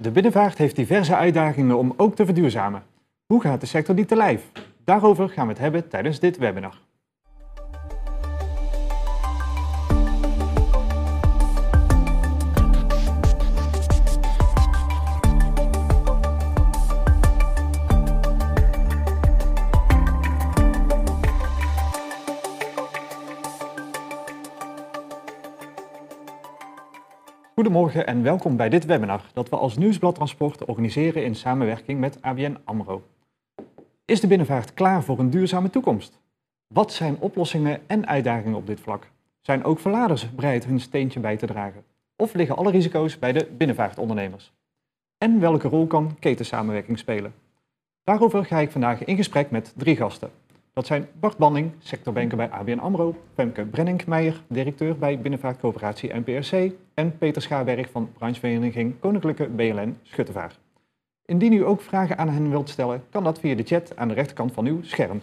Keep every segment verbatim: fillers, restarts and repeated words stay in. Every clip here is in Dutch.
De binnenvaart heeft diverse uitdagingen om ook te verduurzamen. Hoe gaat de sector die te lijf? Daarover gaan we het hebben tijdens dit webinar. Goedemorgen en welkom bij dit webinar dat we als Nieuwsblad Transport organiseren in samenwerking met A B N AMRO. Is de binnenvaart klaar voor een duurzame toekomst? Wat zijn oplossingen en uitdagingen op dit vlak? Zijn ook verladers bereid hun steentje bij te dragen? Of liggen alle risico's bij de binnenvaartondernemers? En welke rol kan ketensamenwerking spelen? Daarover ga ik vandaag in gesprek met drie gasten. Dat zijn Bart Banning, sectorbanker bij A B N AMRO, Femke Brennink-Meijer, directeur bij Binnenvaartcoöperatie N P R C en Peter Schaarberg van branchevereniging Koninklijke B L N Schuttevaar. Indien u ook vragen aan hen wilt stellen, kan dat via de chat aan de rechterkant van uw scherm.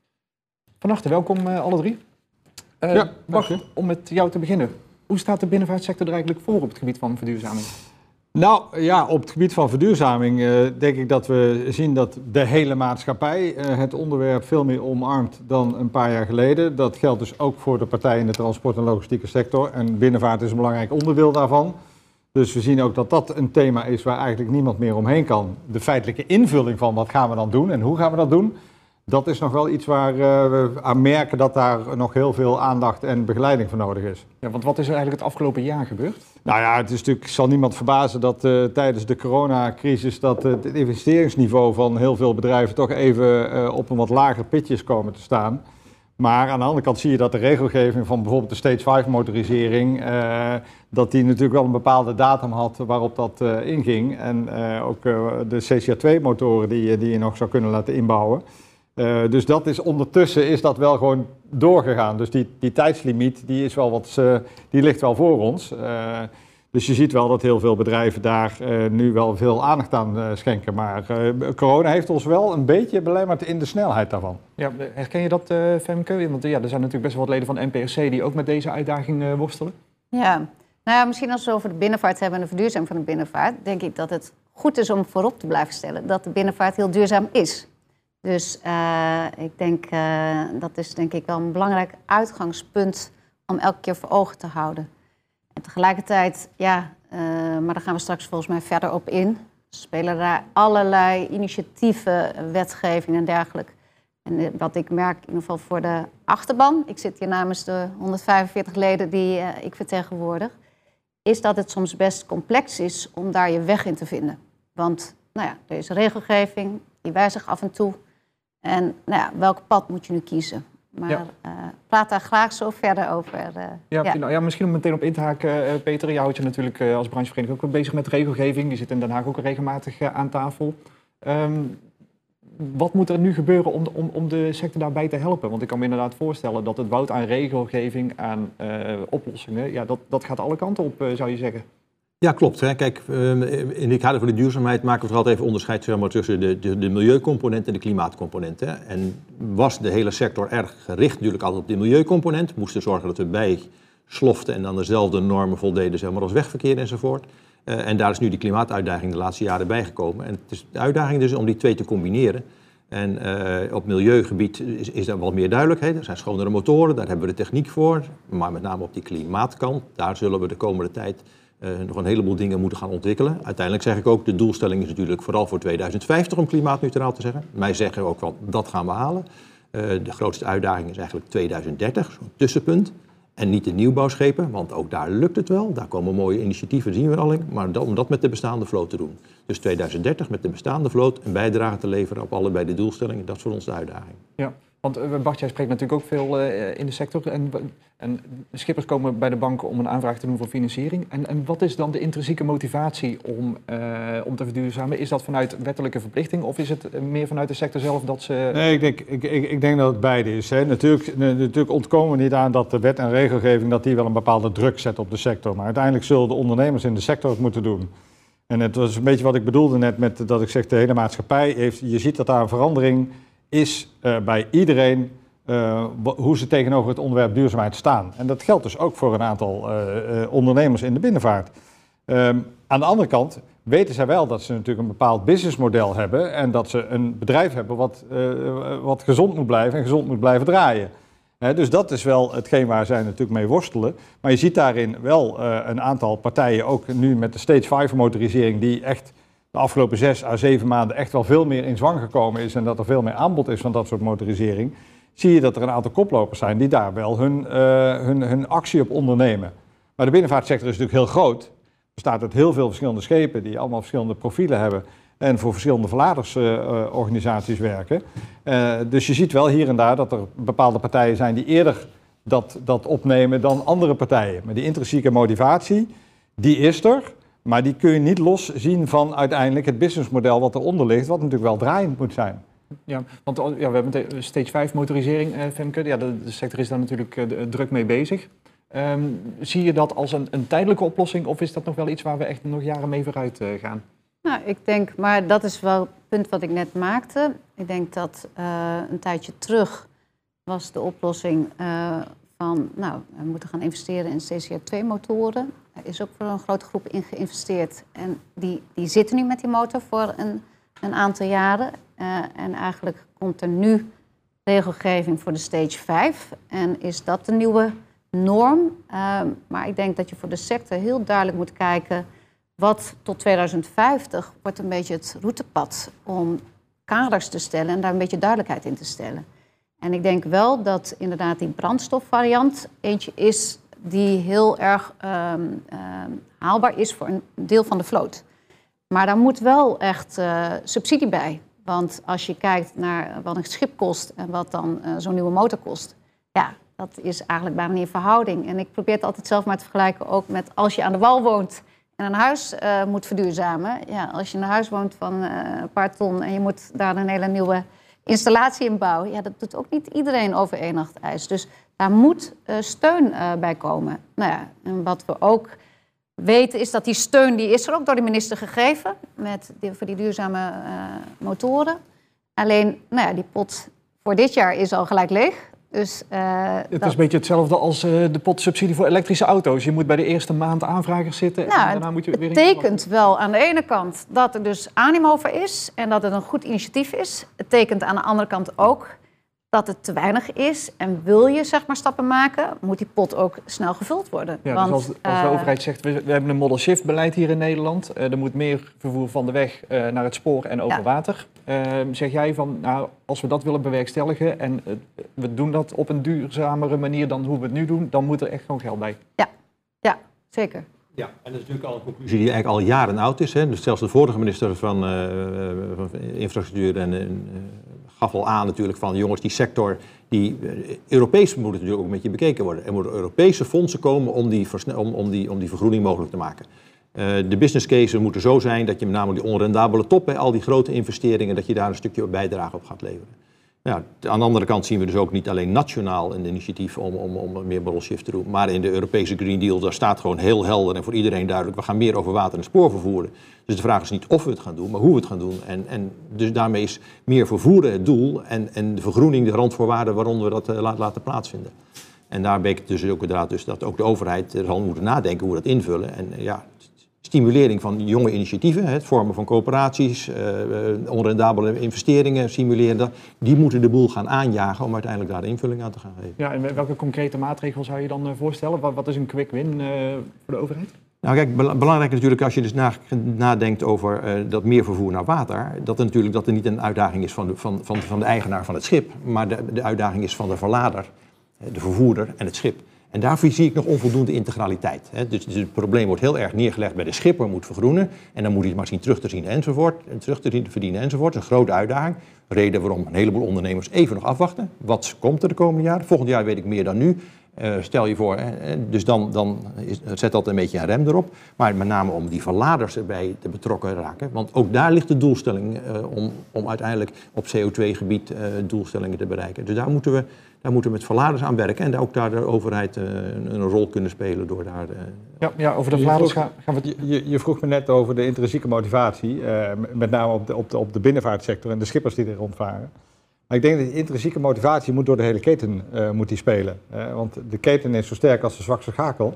Van harte welkom uh, alle drie. Uh, ja, Bart, om met jou te beginnen. Hoe staat de binnenvaartsector er eigenlijk voor op het gebied van verduurzaming? Nou ja, op het gebied van verduurzaming uh, denk ik dat we zien dat de hele maatschappij uh, het onderwerp veel meer omarmt dan een paar jaar geleden. Dat geldt dus ook voor de partijen in de transport- en logistieke sector. En binnenvaart is een belangrijk onderdeel daarvan. Dus we zien ook dat dat een thema is waar eigenlijk niemand meer omheen kan. De feitelijke invulling van wat gaan we dan doen en hoe gaan we dat doen, dat is nog wel iets waar uh, we aan merken dat daar nog heel veel aandacht en begeleiding voor nodig is. Ja, want wat is er eigenlijk het afgelopen jaar gebeurd? Nou ja, het is natuurlijk, zal niemand verbazen dat uh, tijdens de coronacrisis dat uh, het investeringsniveau van heel veel bedrijven toch even uh, op een wat lager pitje is komen te staan. Maar aan de andere kant zie je dat de regelgeving van bijvoorbeeld de Stage vijf motorisering, uh, dat die natuurlijk wel een bepaalde datum had waarop dat uh, inging. En uh, ook uh, de C C A twee motoren die, die je nog zou kunnen laten inbouwen. Uh, dus dat is ondertussen is dat wel gewoon doorgegaan. Dus die, die tijdslimiet die is wel wat, uh, die ligt wel voor ons. Uh, dus je ziet wel dat heel veel bedrijven daar uh, nu wel veel aandacht aan uh, schenken. Maar uh, corona heeft ons wel een beetje belemmerd in de snelheid daarvan. Ja, herken je dat, uh, Femke? Want ja, er zijn natuurlijk best wel wat leden van N P R C die ook met deze uitdaging uh, worstelen. Ja, nou ja, misschien als we het over de binnenvaart hebben en de verduurzaming van de binnenvaart, denk ik dat het goed is om voorop te blijven stellen dat de binnenvaart heel duurzaam is. Dus uh, ik denk, uh, dat is denk ik wel een belangrijk uitgangspunt om elke keer voor ogen te houden. En tegelijkertijd, ja, uh, maar daar gaan we straks volgens mij verder op in, spelen daar allerlei initiatieven, wetgeving en dergelijke. En uh, wat ik merk in ieder geval voor de achterban, ik zit hier namens de honderdvijfenveertig leden die uh, ik vertegenwoordig, is dat het soms best complex is om daar je weg in te vinden. Want nou ja, er is regelgeving, die wijzigt af en toe. En nou ja, welk pad moet je nu kiezen? Maar ja. uh, praat daar graag zo verder over. Uh, ja, ja. Nou, ja, misschien om meteen op in te haken, uh, Peter. Jij houdt je natuurlijk uh, als branchevereniging ook wel bezig met regelgeving. Je zit in Den Haag ook regelmatig uh, aan tafel. Um, wat moet er nu gebeuren om, om, om de sector daarbij te helpen? Want ik kan me inderdaad voorstellen dat het bouwt aan regelgeving, aan uh, oplossingen. Ja, dat, dat gaat alle kanten op, uh, zou je zeggen. Ja, klopt. Hè. Kijk, in het kader van de duurzaamheid maken we toch altijd even onderscheid zeg maar, tussen de, de, de milieucomponent en de klimaatcomponent. Hè. En was de hele sector erg gericht natuurlijk altijd op de milieucomponent. Moesten zorgen dat we bij sloften en aan dezelfde normen voldeden zeg maar, als wegverkeer enzovoort. Uh, en daar is nu die klimaatuitdaging de laatste jaren bijgekomen. En het is de uitdaging dus om die twee te combineren. En uh, op milieugebied is, is er wat meer duidelijkheid. Er zijn schonere motoren, daar hebben we de techniek voor. Maar met name op die klimaatkant, daar zullen we de komende tijd Uh, nog een heleboel dingen moeten gaan ontwikkelen. Uiteindelijk zeg ik ook, de doelstelling is natuurlijk vooral voor tweeduizend vijftig om klimaatneutraal te zeggen. Wij zeggen ook wel, dat gaan we halen. Uh, de grootste uitdaging is eigenlijk tweeduizend dertig, zo'n tussenpunt. En niet de nieuwbouwschepen, want ook daar lukt het wel. Daar komen mooie initiatieven, zien we al in. Maar om dat met de bestaande vloot te doen. Dus tweeduizend dertig met de bestaande vloot een bijdrage te leveren op allebei de doelstellingen. Dat is voor ons de uitdaging. Ja. Want Bart, jij spreekt natuurlijk ook veel uh, in de sector en, en schippers komen bij de banken om een aanvraag te doen voor financiering. En, en wat is dan de intrinsieke motivatie om, uh, om te verduurzamen? Is dat vanuit wettelijke verplichting of is het meer vanuit de sector zelf dat ze... Nee, ik denk, ik, ik, ik denk dat het beide is. Hè. Natuurlijk, natuurlijk ontkomen we niet aan dat de wet en regelgeving dat die wel een bepaalde druk zet op de sector. Maar uiteindelijk zullen de ondernemers in de sector het moeten doen. En het was een beetje wat ik bedoelde net met dat ik zeg de hele maatschappij heeft, je ziet dat daar een verandering is uh, bij iedereen uh, hoe ze tegenover het onderwerp duurzaamheid staan. En dat geldt dus ook voor een aantal uh, uh, ondernemers in de binnenvaart. Um, aan de andere kant weten zij wel dat ze natuurlijk een bepaald businessmodel hebben en dat ze een bedrijf hebben wat, uh, wat gezond moet blijven en gezond moet blijven draaien. He, dus dat is wel hetgeen waar zij natuurlijk mee worstelen. Maar je ziet daarin wel uh, een aantal partijen, ook nu met de stage vijf motorisering, die echt de afgelopen zes à zeven maanden echt wel veel meer in zwang gekomen is en dat er veel meer aanbod is van dat soort motorisering, zie je dat er een aantal koplopers zijn die daar wel hun, uh, hun, hun actie op ondernemen. Maar de binnenvaartsector is natuurlijk heel groot. Er bestaat uit heel veel verschillende schepen die allemaal verschillende profielen hebben en voor verschillende verladersorganisaties uh, werken. Uh, dus je ziet wel hier en daar dat er bepaalde partijen zijn die eerder dat, dat opnemen dan andere partijen. Maar die intrinsieke motivatie, die is er, maar die kun je niet los zien van uiteindelijk het businessmodel wat eronder ligt, wat natuurlijk wel draaiend moet zijn. Ja, want ja, we hebben de stage vijf motorisering, eh, Femke. Ja, de, de sector is daar natuurlijk uh, druk mee bezig. Um, zie je dat als een, een tijdelijke oplossing of is dat nog wel iets waar we echt nog jaren mee vooruit uh, gaan? Nou, ik denk, maar dat is wel het punt wat ik net maakte. Ik denk dat uh, een tijdje terug was de oplossing uh, van, nou, we moeten gaan investeren in C C R twee motoren. Er is ook voor een grote groep in geïnvesteerd en die, die zitten nu met die motor voor een, een aantal jaren. Uh, en eigenlijk komt er nu regelgeving voor de stage vijf en is dat de nieuwe norm. Uh, maar ik denk dat je voor de sector heel duidelijk moet kijken wat tot tweeduizend vijftig wordt een beetje het routepad om kaders te stellen en daar een beetje duidelijkheid in te stellen. En ik denk wel dat inderdaad die brandstofvariant eentje is die heel erg um, um, haalbaar is voor een deel van de vloot. Maar daar moet wel echt uh, subsidie bij. Want als je kijkt naar wat een schip kost en wat dan uh, zo'n nieuwe motor kost, ja, dat is eigenlijk bijna niet in verhouding. En ik probeer het altijd zelf maar te vergelijken ook met als je aan de wal woont en een huis uh, moet verduurzamen. Ja, als je in een huis woont van uh, een paar ton en je moet daar een hele nieuwe installatie in bouwen, ja, dat doet ook niet iedereen over één nacht ijs. Dus daar moet uh, steun uh, bij komen. Nou ja, en wat we ook weten is dat die steun, die is er ook door de minister gegeven met die, voor die duurzame uh, motoren. Alleen, nou ja, die pot voor dit jaar is al gelijk leeg. Dus, uh, het dat... is een beetje hetzelfde als uh, de pot subsidie voor elektrische auto's. Je moet bij de eerste maand aanvragers zitten nou, en daarna moet je weer... Het betekent wel aan de ene kant dat er dus animo voor is en dat het een goed initiatief is. Het tekent aan de andere kant ook dat het te weinig is. En wil je zeg maar stappen maken, moet die pot ook snel gevuld worden. Ja, Want, dus als, als de uh, overheid zegt, we, we hebben een model shift beleid hier in Nederland. Uh, er moet meer vervoer van de weg uh, naar het spoor en over ja. water. Uh, zeg jij van, nou, als we dat willen bewerkstelligen en uh, we doen dat op een duurzamere manier dan hoe we het nu doen, dan moet er echt gewoon geld bij. Ja, ja, zeker. Ja, en dat is natuurlijk al een conclusie die eigenlijk al jaren oud is. Hè. Dus zelfs de vorige minister van, uh, van Infrastructuur en, uh, gaf al aan natuurlijk van jongens, die sector, die uh, Europees moet het natuurlijk ook een beetje bekeken worden. Er moeten Europese fondsen komen om die, om, om die, om die vergroening mogelijk te maken. Uh, de business cases moeten zo zijn dat je met name die onrendabele top, hè, al die grote investeringen, dat je daar een stukje bijdrage op gaat leveren. Ja, aan de andere kant zien we dus ook niet alleen nationaal een initiatief om, om, om meer model shift te doen, maar in de Europese Green Deal, daar staat gewoon heel helder en voor iedereen duidelijk, we gaan meer over water en spoor vervoeren. Dus de vraag is niet of we het gaan doen, maar hoe we het gaan doen. En, en dus daarmee is meer vervoeren het doel en, en de vergroening de randvoorwaarden waaronder we dat uh, laat, laten plaatsvinden. En daar ben ik dus ook inderdaad dus dat ook de overheid er zal moeten nadenken hoe we dat invullen. En uh, ja, stimulering van jonge initiatieven, het vormen van coöperaties, uh, onrendabele investeringen, stimuleren, die moeten de boel gaan aanjagen om uiteindelijk daar de invulling aan te gaan geven. Ja, en welke concrete maatregelen zou je dan uh, voorstellen? Wat, wat is een quick win uh, voor de overheid? Nou kijk, be- belangrijk is natuurlijk als je dus na, nadenkt over uh, dat meer vervoer naar water, dat er natuurlijk dat er niet een uitdaging is van de, van, van, van de eigenaar van het schip, maar de, de uitdaging is van de verlader, de vervoerder en het schip. En daarvoor zie ik nog onvoldoende integraliteit. Dus het probleem wordt heel erg neergelegd bij de schipper moet vergroenen. En dan moet hij het maar zien terug te zien enzovoort. En terug te zien te verdienen enzovoort. Dat is een grote uitdaging. Reden waarom een heleboel ondernemers even nog afwachten. Wat komt er de komende jaren? Volgend jaar weet ik meer dan nu. Uh, stel je voor, hè, dus dan, dan is, zet dat een beetje een rem erop. Maar met name om die verladers erbij te betrokken raken. Want ook daar ligt de doelstelling uh, om, om uiteindelijk op C O twee gebied uh, doelstellingen te bereiken. Dus daar moeten we, daar moeten we met verladers aan werken. En ook daar de overheid uh, een, een rol kunnen spelen door daar... Uh, ja, ja, over de verladers gaan, gaan we... Je, je, je vroeg me net over de intrinsieke motivatie. Uh, met name op de, op, de, op de binnenvaartsector en de schippers die er rondvaren. Maar ik denk dat die intrinsieke motivatie moet door de hele keten uh, moet die spelen. Uh, want de keten is zo sterk als de zwakste schakel.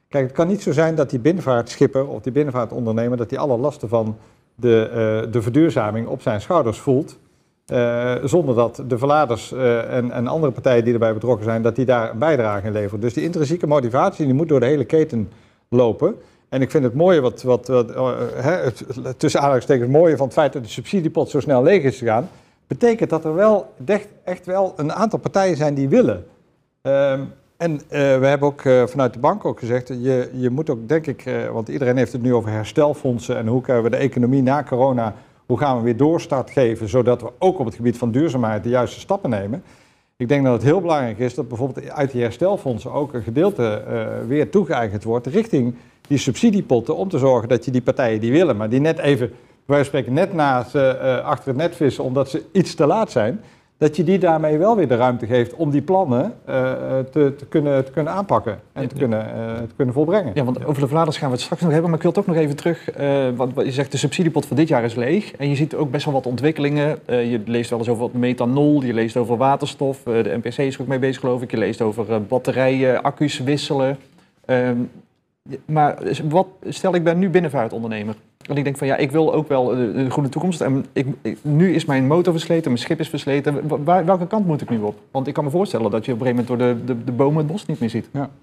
Kijk, het kan niet zo zijn dat die binnenvaartschipper of die binnenvaartondernemer, dat die alle lasten van de, uh, de verduurzaming op zijn schouders voelt. Uh, zonder dat de verladers uh, en, en andere partijen die erbij betrokken zijn, dat die daar een bijdrage in leveren. Dus die intrinsieke motivatie die moet door de hele keten lopen. En ik vind het mooie, wat, wat, wat, uh, he, het, tussen aanhalingstekens mooie van het feit dat de subsidiepot zo snel leeg is gegaan, betekent dat er wel echt, echt wel een aantal partijen zijn die willen. Uh, en uh, we hebben ook uh, vanuit de bank ook gezegd, je, je moet ook denk ik, uh, want iedereen heeft het nu over herstelfondsen en hoe kunnen we de economie na corona, hoe gaan we weer doorstart geven, zodat we ook op het gebied van duurzaamheid de juiste stappen nemen. Ik denk dat het heel belangrijk is dat bijvoorbeeld uit die herstelfondsen ook een gedeelte uh, weer toegeëigend wordt richting die subsidiepotten om te zorgen dat je die partijen die willen, maar die net even, wij spreken net naast uh, uh, achter het net vissen omdat ze iets te laat zijn, dat je die daarmee wel weer de ruimte geeft om die plannen uh, te, te, kunnen, te kunnen aanpakken en te kunnen, uh, te kunnen volbrengen. Ja, want over de verladers gaan we het straks nog hebben, maar ik wil toch nog even terug, uh, wat, wat je zegt, de subsidiepot van dit jaar is leeg en je ziet ook best wel wat ontwikkelingen. Uh, je leest wel eens over wat methanol, je leest over waterstof, uh, de N P C is er ook mee bezig geloof ik, je leest over uh, batterijen, accu's wisselen. Uh, maar wat, stel ik ben nu binnenvaartondernemer. En ik denk van ja, ik wil ook wel de, de groene toekomst. En ik, ik, nu is mijn motor versleten, mijn schip is versleten. Waar, welke kant moet ik nu op? Want ik kan me voorstellen dat je op een gegeven moment door de, de, de bomen het bos niet meer ziet. Ja,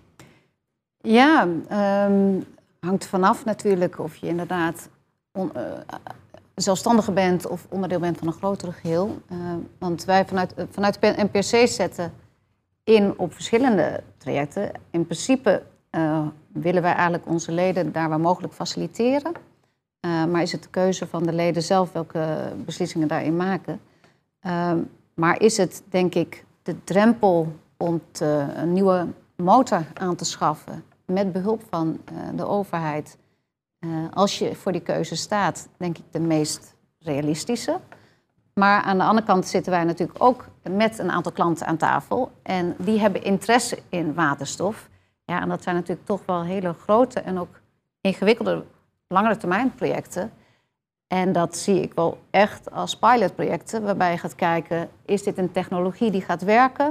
ja um, hangt vanaf natuurlijk of je inderdaad on, uh, zelfstandige bent of onderdeel bent van een grotere geheel. Uh, want wij vanuit, uh, vanuit de N P C zetten in op verschillende trajecten. In principe uh, willen wij eigenlijk onze leden daar waar mogelijk faciliteren. Uh, maar is het de keuze van de leden zelf welke beslissingen daarin maken. Uh, maar is het, denk ik, de drempel om te, een nieuwe motor aan te schaffen met behulp van uh, de overheid. Uh, als je voor die keuze staat, denk ik de meest realistische. Maar aan de andere kant zitten wij natuurlijk ook met een aantal klanten aan tafel. En die hebben interesse in waterstof. Ja, en dat zijn natuurlijk toch wel hele grote en ook ingewikkelde langere termijn projecten. En dat zie ik wel echt als pilotprojecten, waarbij je gaat kijken, is dit een technologie die gaat werken?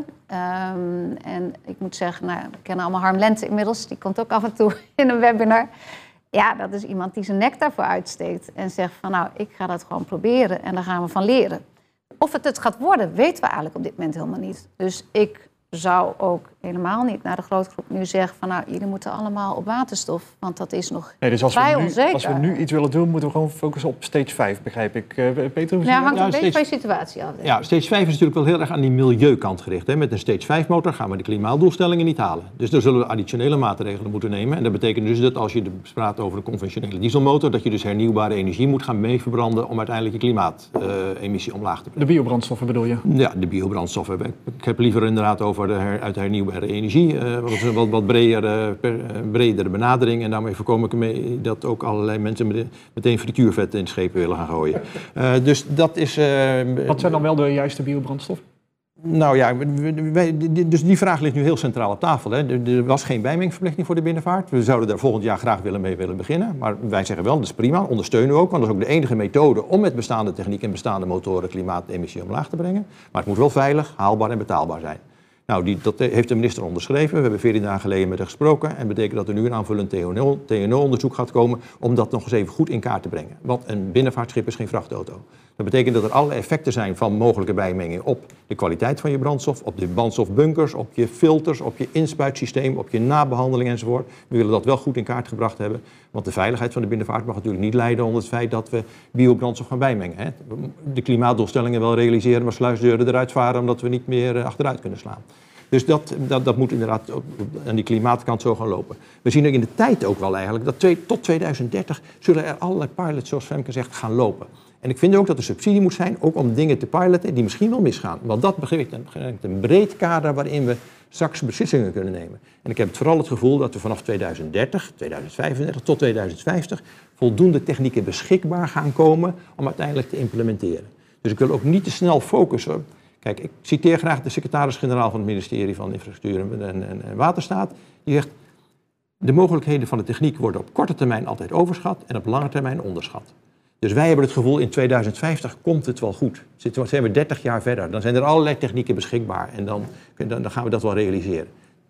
Um, en ik moet zeggen, nou, we kennen allemaal Harm Lente inmiddels, die komt ook af en toe in een webinar. Ja, dat is iemand die zijn nek daarvoor uitsteekt en zegt van nou, ik ga dat gewoon proberen en daar gaan we van leren. Of het het gaat worden, weten we eigenlijk op dit moment helemaal niet. Dus ik zou ook helemaal niet naar de grote groep nu zeggen van nou, jullie moeten allemaal op waterstof, want dat is nog nee, dus als vrij we nu, onzeker. Als we nu iets willen doen, moeten we gewoon focussen op stage vijf, begrijp ik. Uh, Peter, hoe ja, hangt ja, een beetje stage... van je situatie af. Ja, stage vijf is natuurlijk wel heel erg aan die milieukant gericht. Hè. Met een stage vijf motor gaan we de klimaatdoelstellingen niet halen. Dus daar zullen we additionele maatregelen moeten nemen. En dat betekent dus dat als je praat over een conventionele dieselmotor, dat je dus hernieuwbare energie moet gaan meeverbranden om uiteindelijk je klimaatemissie uh, omlaag te brengen. De biobrandstoffen bedoel je? Ja, de biobrandstoffen. Ik heb liever inderdaad over de her, uit hernieuwbare energie. Uh, wat een wat, wat bredere, per, uh, bredere benadering. En daarmee voorkom ik mee dat ook allerlei mensen meteen, meteen frituurvet in schepen willen gaan gooien. Uh, dus dat is... Uh, wat zijn dan wel de juiste biobrandstoffen? Nou ja, wij, dus die vraag ligt nu heel centraal op tafel. Hè. Er was geen bijmengverplichting voor de binnenvaart. We zouden daar volgend jaar graag willen mee willen beginnen. Maar wij zeggen wel, dat is prima, ondersteunen we ook. Want dat is ook de enige methode om met bestaande techniek en bestaande motoren klimaatemissie omlaag te brengen. Maar het moet wel veilig, haalbaar en betaalbaar zijn. Nou, die, dat heeft de minister onderschreven. We hebben veertien dagen geleden met haar gesproken. En dat betekent dat er nu een aanvullend T N O-onderzoek gaat komen om dat nog eens even goed in kaart te brengen. Want een binnenvaartschip is geen vrachtauto. Dat betekent dat er alle effecten zijn van mogelijke bijmenging op de kwaliteit van je brandstof, op de brandstofbunkers, op je filters, op je inspuitsysteem, op je nabehandeling enzovoort. We willen dat wel goed in kaart gebracht hebben. Want de veiligheid van de binnenvaart mag natuurlijk niet leiden onder het feit dat we biobrandstof gaan bijmengen. Hè. De klimaatdoelstellingen wel realiseren, maar sluisdeuren eruit varen omdat we niet meer achteruit kunnen slaan. Dus dat, dat, dat moet inderdaad aan die klimaatkant zo gaan lopen. We zien er in de tijd ook wel eigenlijk dat twee, tot tweeduizend dertig zullen er allerlei pilots, zoals Femke zegt, gaan lopen. En ik vind ook dat er subsidie moet zijn, ook om dingen te piloten die misschien wel misgaan. Want dat begeeft een, een breed kader waarin we straks beslissingen kunnen nemen. En ik heb vooral het gevoel dat we vanaf tweeduizend dertig, tweeduizend vijfendertig tot tweeduizend vijftig voldoende technieken beschikbaar gaan komen om uiteindelijk te implementeren. Dus ik wil ook niet te snel focussen. Kijk, ik citeer graag de secretaris-generaal van het ministerie van Infrastructuur en, en, en Waterstaat. Die zegt, de mogelijkheden van de techniek worden op korte termijn altijd overschat en op lange termijn onderschat. Dus wij hebben het gevoel, in tweeduizend vijftig komt het wel goed. Dan zijn we dertig jaar verder. Dan zijn er allerlei technieken beschikbaar en dan, dan, dan gaan we dat wel realiseren.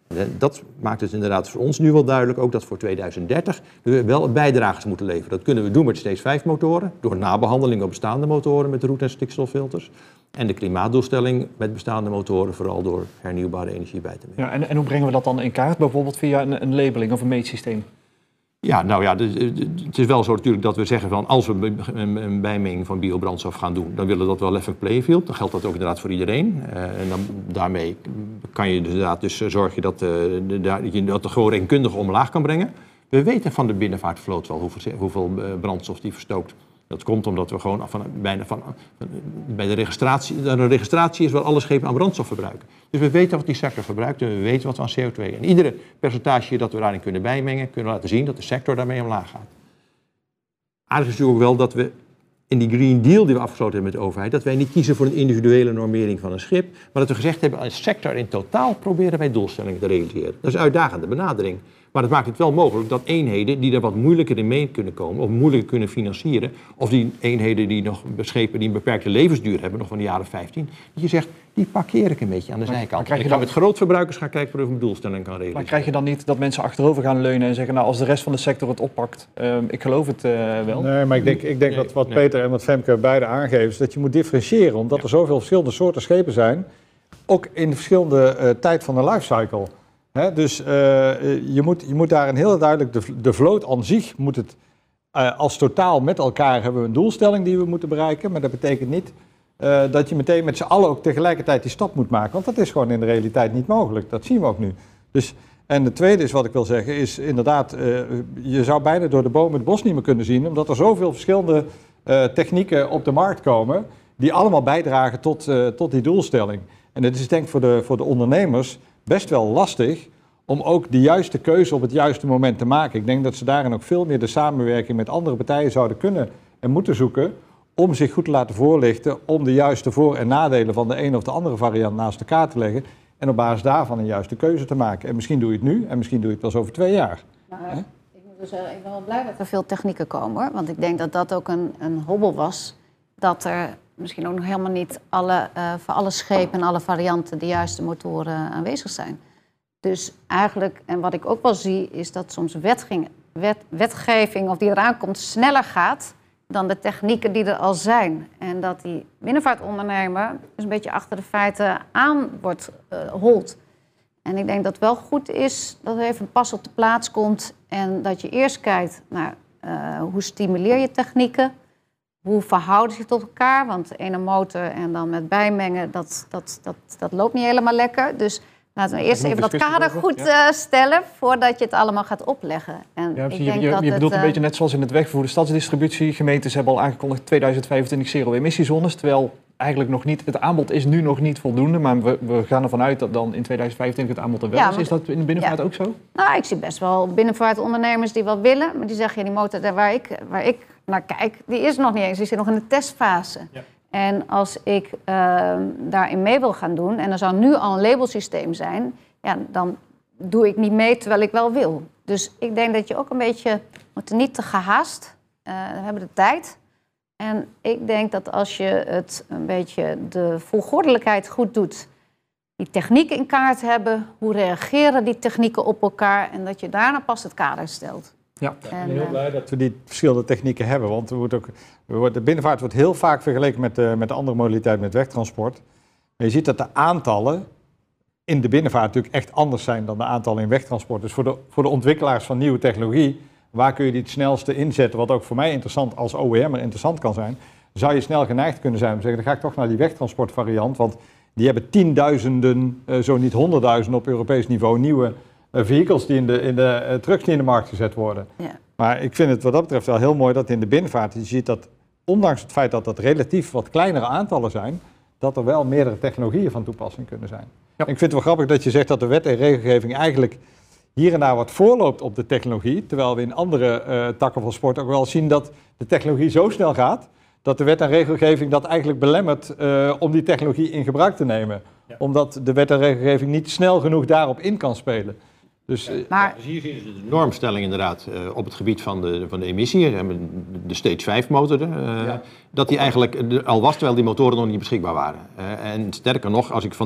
Dat maakt het inderdaad voor ons nu wel duidelijk, ook dat voor tweeduizend dertig we wel bijdragers moeten leveren. Dat kunnen we doen met steeds vijf motoren, door nabehandeling op bestaande motoren met roet- en stikstoffilters. En de klimaatdoelstelling met bestaande motoren, vooral door hernieuwbare energie bij te mengen. Ja, en, en hoe brengen we dat dan in kaart? Bijvoorbeeld via een, een labeling of een meetsysteem? Ja, nou ja, het is wel zo natuurlijk dat we zeggen van als we een bijmenging van biobrandstof gaan doen, dan willen we dat wel level playing field. Dan geldt dat ook inderdaad voor iedereen. Uh, en dan, daarmee kan je dus inderdaad dus zorgen dat, uh, de, dat je dat de gewoon rekenkundige omlaag kan brengen. We weten van de binnenvaartvloot wel hoeveel, hoeveel brandstof die verstookt. Dat komt omdat we gewoon van, bijna van, van, bij de registratie, de registratie is waar alle schepen aan brandstof verbruiken. Dus we weten wat die sector verbruikt en we weten wat we aan C O twee. En iedere percentage dat we daarin kunnen bijmengen, kunnen we laten zien dat de sector daarmee omlaag gaat. Aardig is natuurlijk ook wel dat we in die Green Deal die we afgesloten hebben met de overheid, dat wij niet kiezen voor een individuele normering van een schip, maar dat we gezegd hebben, als sector in totaal proberen wij doelstellingen te realiseren. Dat is een uitdagende benadering. Maar dat maakt het wel mogelijk dat eenheden die er wat moeilijker in mee kunnen komen, of moeilijker kunnen financieren, of die eenheden die nog schepen die een beperkte levensduur hebben, nog van de jaren vijftien, dat je zegt, die parkeer ik een beetje aan de maar, zijkant. Maar ik ga dan met grootverbruikers gaan kijken of ik een doelstelling kan realiseren. Maar krijg je dan niet dat mensen achterover gaan leunen en zeggen, nou als de rest van de sector het oppakt, uh, ik geloof het uh, wel. Nee, maar ik denk, ik denk nee, dat wat nee. Peter en wat Femke beide aangeven, is dat je moet differentiëren, omdat ja. er zoveel verschillende soorten schepen zijn, ook in de verschillende uh, tijd van de lifecycle. He, dus uh, je, moet, je moet daarin heel duidelijk, de, de vloot aan zich moet het uh, als totaal met elkaar hebben we een doelstelling die we moeten bereiken. Maar dat betekent niet uh, dat je meteen met z'n allen ook tegelijkertijd die stap moet maken. Want dat is gewoon in de realiteit niet mogelijk. Dat zien we ook nu. Dus, en de tweede is wat ik wil zeggen, is inderdaad, uh, je zou bijna door de bomen het bos niet meer kunnen zien. Omdat er zoveel verschillende uh, technieken op de markt komen die allemaal bijdragen tot, uh, tot die doelstelling. En het is denk ik voor de, voor de ondernemers best wel lastig om ook de juiste keuze op het juiste moment te maken. Ik denk dat ze daarin ook veel meer de samenwerking met andere partijen zouden kunnen en moeten zoeken om zich goed te laten voorlichten, om de juiste voor- en nadelen van de een of de andere variant naast elkaar te leggen en op basis daarvan een juiste keuze te maken. En misschien doe je het nu en misschien doe je het pas over twee jaar. Maar, ik, moet dus, uh, ik ben wel blij dat er veel technieken komen, hoor. Want ik denk dat dat ook een, een hobbel was, dat er misschien ook nog helemaal niet alle, uh, voor alle schepen en alle varianten de juiste motoren aanwezig zijn. Dus eigenlijk, en wat ik ook wel zie, is dat soms wetging, wet, wetgeving of die eraan komt sneller gaat dan de technieken die er al zijn. En dat die binnenvaartondernemer dus een beetje achter de feiten aan wordt uh, holt. En ik denk dat het wel goed is dat er even pas op de plaats komt en dat je eerst kijkt naar uh, hoe stimuleer je technieken, hoe verhouden ze tot elkaar, want de ene motor en dan met bijmengen, dat, dat, dat, dat loopt niet helemaal lekker. Dus laten we eerst even dat kader goed ja. uh, stellen voordat je het allemaal gaat opleggen. En ja, ik je denk je, dat je bedoelt het, een beetje net zoals in het wegvervoer, de stadsdistributie. Gemeentes hebben al aangekondigd tweeduizend vijfentwintig zero-emissiezones, terwijl eigenlijk nog niet, het aanbod is nu nog niet voldoende, maar we, we gaan ervan uit dat dan in tweeduizend vijfentwintig het aanbod er wel ja, is. Is dat in de binnenvaart ja. ook zo? Nou, ik zie best wel binnenvaartondernemers die wel willen, maar die zeggen, ja, die motor daar waar ik, waar ik naar kijk, die is nog niet eens, die zit nog in de testfase. Ja. En als ik uh, daarin mee wil gaan doen, en er zou nu al een labelsysteem zijn, ja, dan doe ik niet mee terwijl ik wel wil. Dus ik denk dat je ook een beetje, moet er niet te gehaast, uh, we hebben de tijd. En ik denk dat als je het een beetje de volgordelijkheid goed doet, die technieken in kaart hebben, hoe reageren die technieken op elkaar en dat je daarna pas het kader stelt. Ja, ik ben heel blij dat we die verschillende technieken hebben, want we ook, we, de binnenvaart wordt heel vaak vergeleken met de, met de andere modaliteit met wegtransport. Maar je ziet dat de aantallen in de binnenvaart natuurlijk echt anders zijn dan de aantallen in wegtransport. Dus voor de, voor de ontwikkelaars van nieuwe technologie, waar kun je die het snelste inzetten, wat ook voor mij interessant als O E M'er interessant kan zijn, zou je snel geneigd kunnen zijn om te zeggen, dan ga ik toch naar die wegtransportvariant, want die hebben tienduizenden, uh, zo niet honderdduizenden op Europees niveau, nieuwe uh, vehicles die in de, in de uh, trucks die in de markt gezet worden. Ja. Maar ik vind het wat dat betreft wel heel mooi dat in de binnenvaart, je ziet dat, ondanks het feit dat dat relatief wat kleinere aantallen zijn, dat er wel meerdere technologieën van toepassing kunnen zijn. Ja. Ik vind het wel grappig dat je zegt dat de wet en regelgeving eigenlijk hier en daar wat voorloopt op de technologie, terwijl we in andere uh, takken van sport ook wel zien dat de technologie zo snel gaat, dat de wet en regelgeving dat eigenlijk belemmert uh, om die technologie in gebruik te nemen. Ja. Omdat de wet en regelgeving niet snel genoeg daarop in kan spelen. Dus, uh, maar dus hier zien ze de normstelling inderdaad uh, op het gebied van de, van de emissie, de stage vijf motor, uh, ja. dat die eigenlijk uh, al was terwijl die motoren nog niet beschikbaar waren. Uh, en sterker nog, als ik vandaag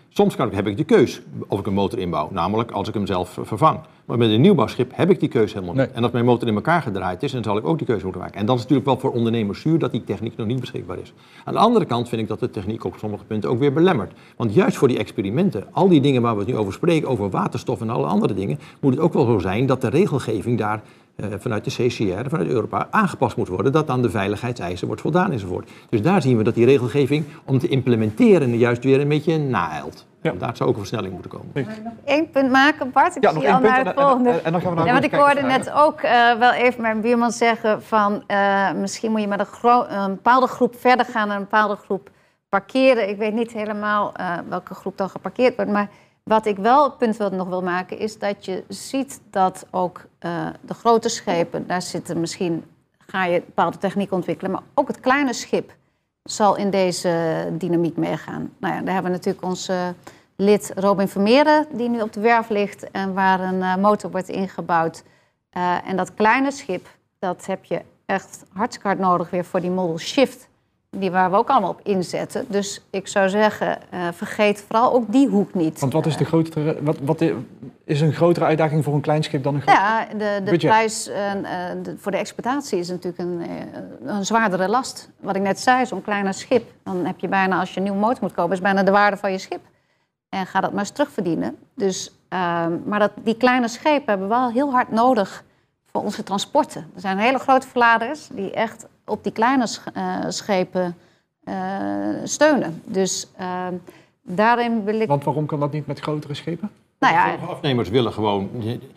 Soms kan ik, heb ik de keus of ik een motor inbouw, namelijk als ik hem zelf vervang. Maar met een nieuwbouwschip heb ik die keuze helemaal niet. Nee. En als mijn motor in elkaar gedraaid is, dan zal ik ook die keuze moeten maken. En dat is natuurlijk wel voor ondernemers zuur dat die techniek nog niet beschikbaar is. Aan de andere kant vind ik dat de techniek op sommige punten ook weer belemmert. Want juist voor die experimenten, al die dingen waar we het nu over spreken, over waterstof en alle andere dingen, moet het ook wel zo zijn dat de regelgeving daar uh, vanuit de C C R, vanuit Europa, aangepast moet worden, dat aan de veiligheidseisen wordt voldaan enzovoort. Dus daar zien we dat die regelgeving om te implementeren juist weer een beetje naijlt. Ja. En daar zou ook een versnelling moeten komen. Mag ik nog één punt maken, Bart? Ik Ja, nog zie één al punt naar en, het en, volgende. en, en dan gaan we naar Ja, want de ik hoorde kijkersvragen. net ook uh, wel even mijn buurman zeggen van uh, misschien moet je met een, gro- een bepaalde groep verder gaan en een bepaalde groep parkeren. Ik weet niet helemaal uh, welke groep dan geparkeerd wordt, maar wat ik wel het punt wil, nog wil maken is dat je ziet dat ook uh, de grote schepen, daar zitten misschien, ga je bepaalde techniek ontwikkelen, maar ook het kleine schip zal in deze dynamiek meegaan. Nou ja, daar hebben we natuurlijk onze lid Robin Vermeeren, die nu op de werf ligt en waar een uh, motor wordt ingebouwd. Uh, en dat kleine schip, dat heb je echt hartstikke hard nodig weer voor die model shift, die waar we ook allemaal op inzetten. Dus ik zou zeggen, uh, vergeet vooral ook die hoek niet. Want wat is de grotere, wat, wat is een grotere uitdaging voor een klein schip dan een groot? Ja, de, de budget? prijs uh, de, voor de exploitatie is natuurlijk een, uh, een zwaardere last. Wat ik net zei, zo'n kleiner schip, dan heb je bijna, als je een nieuwe motor moet kopen, is bijna de waarde van je schip. En ga dat maar eens terugverdienen. Dus, uh, maar dat, die kleine schepen hebben we wel heel hard nodig voor onze transporten. Er zijn hele grote verladers die echt op die kleine sch- uh, schepen uh, steunen. Dus uh, daarin wil ik... Want waarom kan dat niet met grotere schepen? Nou ja, Sommige afnemers willen gewoon...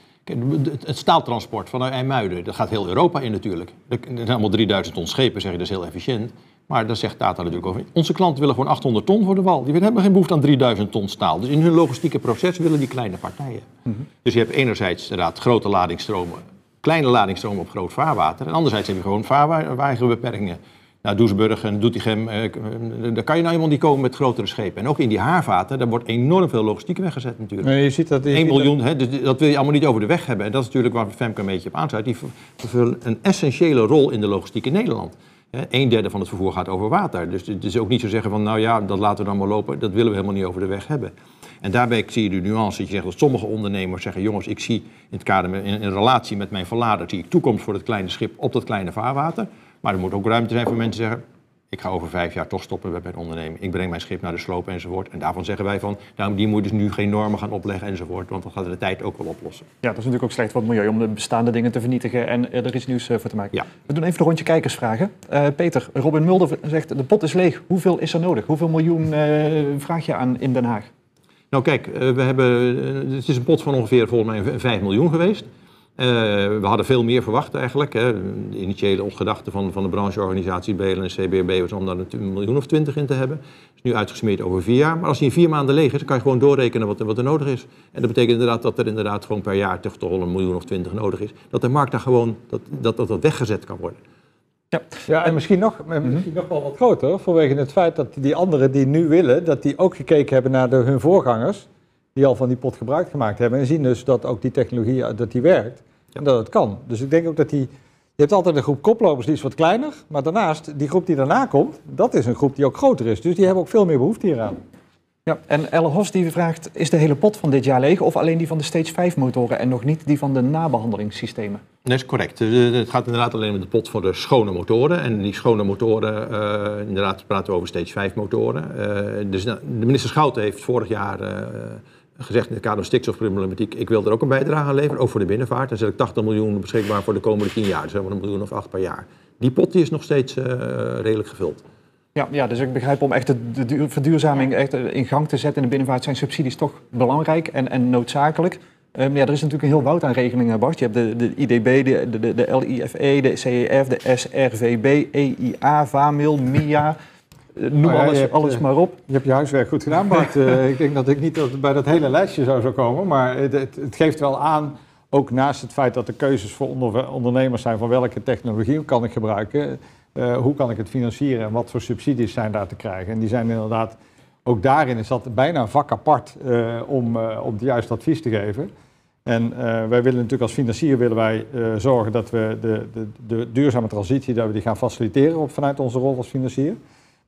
Het staaltransport vanuit IJmuiden, dat gaat heel Europa in natuurlijk. Er zijn allemaal drieduizend ton schepen, zeg je, dat is heel efficiënt. Maar daar zegt Tata natuurlijk over. Onze klanten willen gewoon achthonderd ton voor de wal. Die hebben geen behoefte aan drieduizend ton staal. Dus in hun logistieke proces willen die kleine partijen. Mm-hmm. Dus je hebt enerzijds inderdaad grote ladingsstromen, kleine ladingsstromen op groot vaarwater. En anderzijds heb je gewoon vaarwagenbeperkingen. Nou, Doesburg en Doetinchem, eh, daar kan je nou helemaal niet komen met grotere schepen. En ook in die haarvaten, daar wordt enorm veel logistiek weggezet natuurlijk. Nee, je ziet dat, je één ziet miljoen, hè, dus dat wil je allemaal niet over de weg hebben. En dat is natuurlijk waar Femke een beetje op aansluit. Die vervullen een essentiële rol in de logistiek in Nederland. He, een derde van het vervoer gaat over water. Dus het is ook niet zo zeggen van, nou ja, dat laten we dan maar lopen. Dat willen we helemaal niet over de weg hebben. En daarbij zie je de nuance dat je zegt dat sommige ondernemers zeggen, jongens, ik zie in het kader, in, in relatie met mijn verlader, zie ik toekomst voor het kleine schip op dat kleine vaarwater. Maar er moet ook ruimte zijn voor mensen die zeggen, ik ga over vijf jaar toch stoppen met mijn onderneming. Ik breng mijn schip naar de sloop enzovoort. En daarvan zeggen wij van, nou, die moet dus nu geen normen gaan opleggen enzovoort. Want dat gaat de tijd ook wel oplossen. Ja, dat is natuurlijk ook slecht voor het milieu om de bestaande dingen te vernietigen en er iets nieuws voor te maken. Ja. We doen even een rondje kijkersvragen. Uh, Peter, Robin Mulder zegt, de pot is leeg. Hoeveel is er nodig? Hoeveel miljoen uh, vraag je aan in Den Haag? Nou kijk, uh, we hebben, uh, het is een pot van ongeveer volgens mij vijf miljoen geweest. Uh, we hadden veel meer verwacht eigenlijk. Hè. De initiële gedachte van, van de brancheorganisatie B L en C B R B was om daar een miljoen of twintig in te hebben. Dat is nu uitgesmeerd over vier jaar. Maar als die in vier maanden leeg is, dan kan je gewoon doorrekenen wat, wat er nodig is. En dat betekent inderdaad dat er inderdaad gewoon per jaar toch toch wel een miljoen of twintig nodig is. Dat de markt daar gewoon, dat dat, dat, dat weggezet kan worden. Ja, ja en misschien nog, mm-hmm. misschien nog wel wat groter, vanwege het feit dat die anderen die nu willen, dat die ook gekeken hebben naar de, hun voorgangers, die al van die pot gebruik gemaakt hebben en zien dus dat ook die technologie dat die werkt ja. en dat het kan. Dus ik denk ook dat die, je hebt altijd een groep koplopers die is wat kleiner, maar daarnaast, die groep die daarna komt, dat is een groep die ook groter is. Dus die hebben ook veel meer behoefte hieraan. Ja, en Elle Hos die vraagt, is de hele pot van dit jaar leeg of alleen die van de stage vijf motoren en nog niet die van de nabehandelingssystemen? Dat is correct. Het gaat inderdaad alleen om de pot voor de schone motoren. En die schone motoren, uh, inderdaad praten we over stage vijf motoren. Uh, dus de minister Schouten heeft vorig jaar uh, gezegd in het kader van stikstofproblematiek, ik wil er ook een bijdrage aan leveren, ook voor de binnenvaart. Dan zet ik tachtig miljoen beschikbaar voor de komende tien jaar. Dus hebben we een miljoen of acht per jaar. Die pot die is nog steeds uh, redelijk gevuld. Ja, ja, dus ik begrijp om echt de, de verduurzaming echt in gang te zetten in de binnenvaart zijn subsidies toch belangrijk en, en noodzakelijk. Um, ja, er is natuurlijk een heel woud aan regelingen, Bart. Je hebt de, de I D B, de, de, de L I F E, de C E F, de S R V B, E I A, VAMIL, M I A. Noem oh ja, alles, hebt, alles maar op. Je hebt je huiswerk goed gedaan, Bart. uh, ik denk dat ik niet bij dat hele lijstje zou, zou komen, maar het, het, het geeft wel aan, ook naast het feit dat er keuzes voor onder, ondernemers zijn van welke technologie kan ik gebruiken, uh, hoe kan ik het financieren en wat voor subsidies zijn daar te krijgen. En die zijn inderdaad, ook daarin is dat bijna een vak apart uh, om, uh, om het juiste advies te geven. En uh, wij willen natuurlijk als financier willen wij uh, zorgen dat we de, de, de duurzame transitie, dat we die gaan faciliteren op, vanuit onze rol als financier.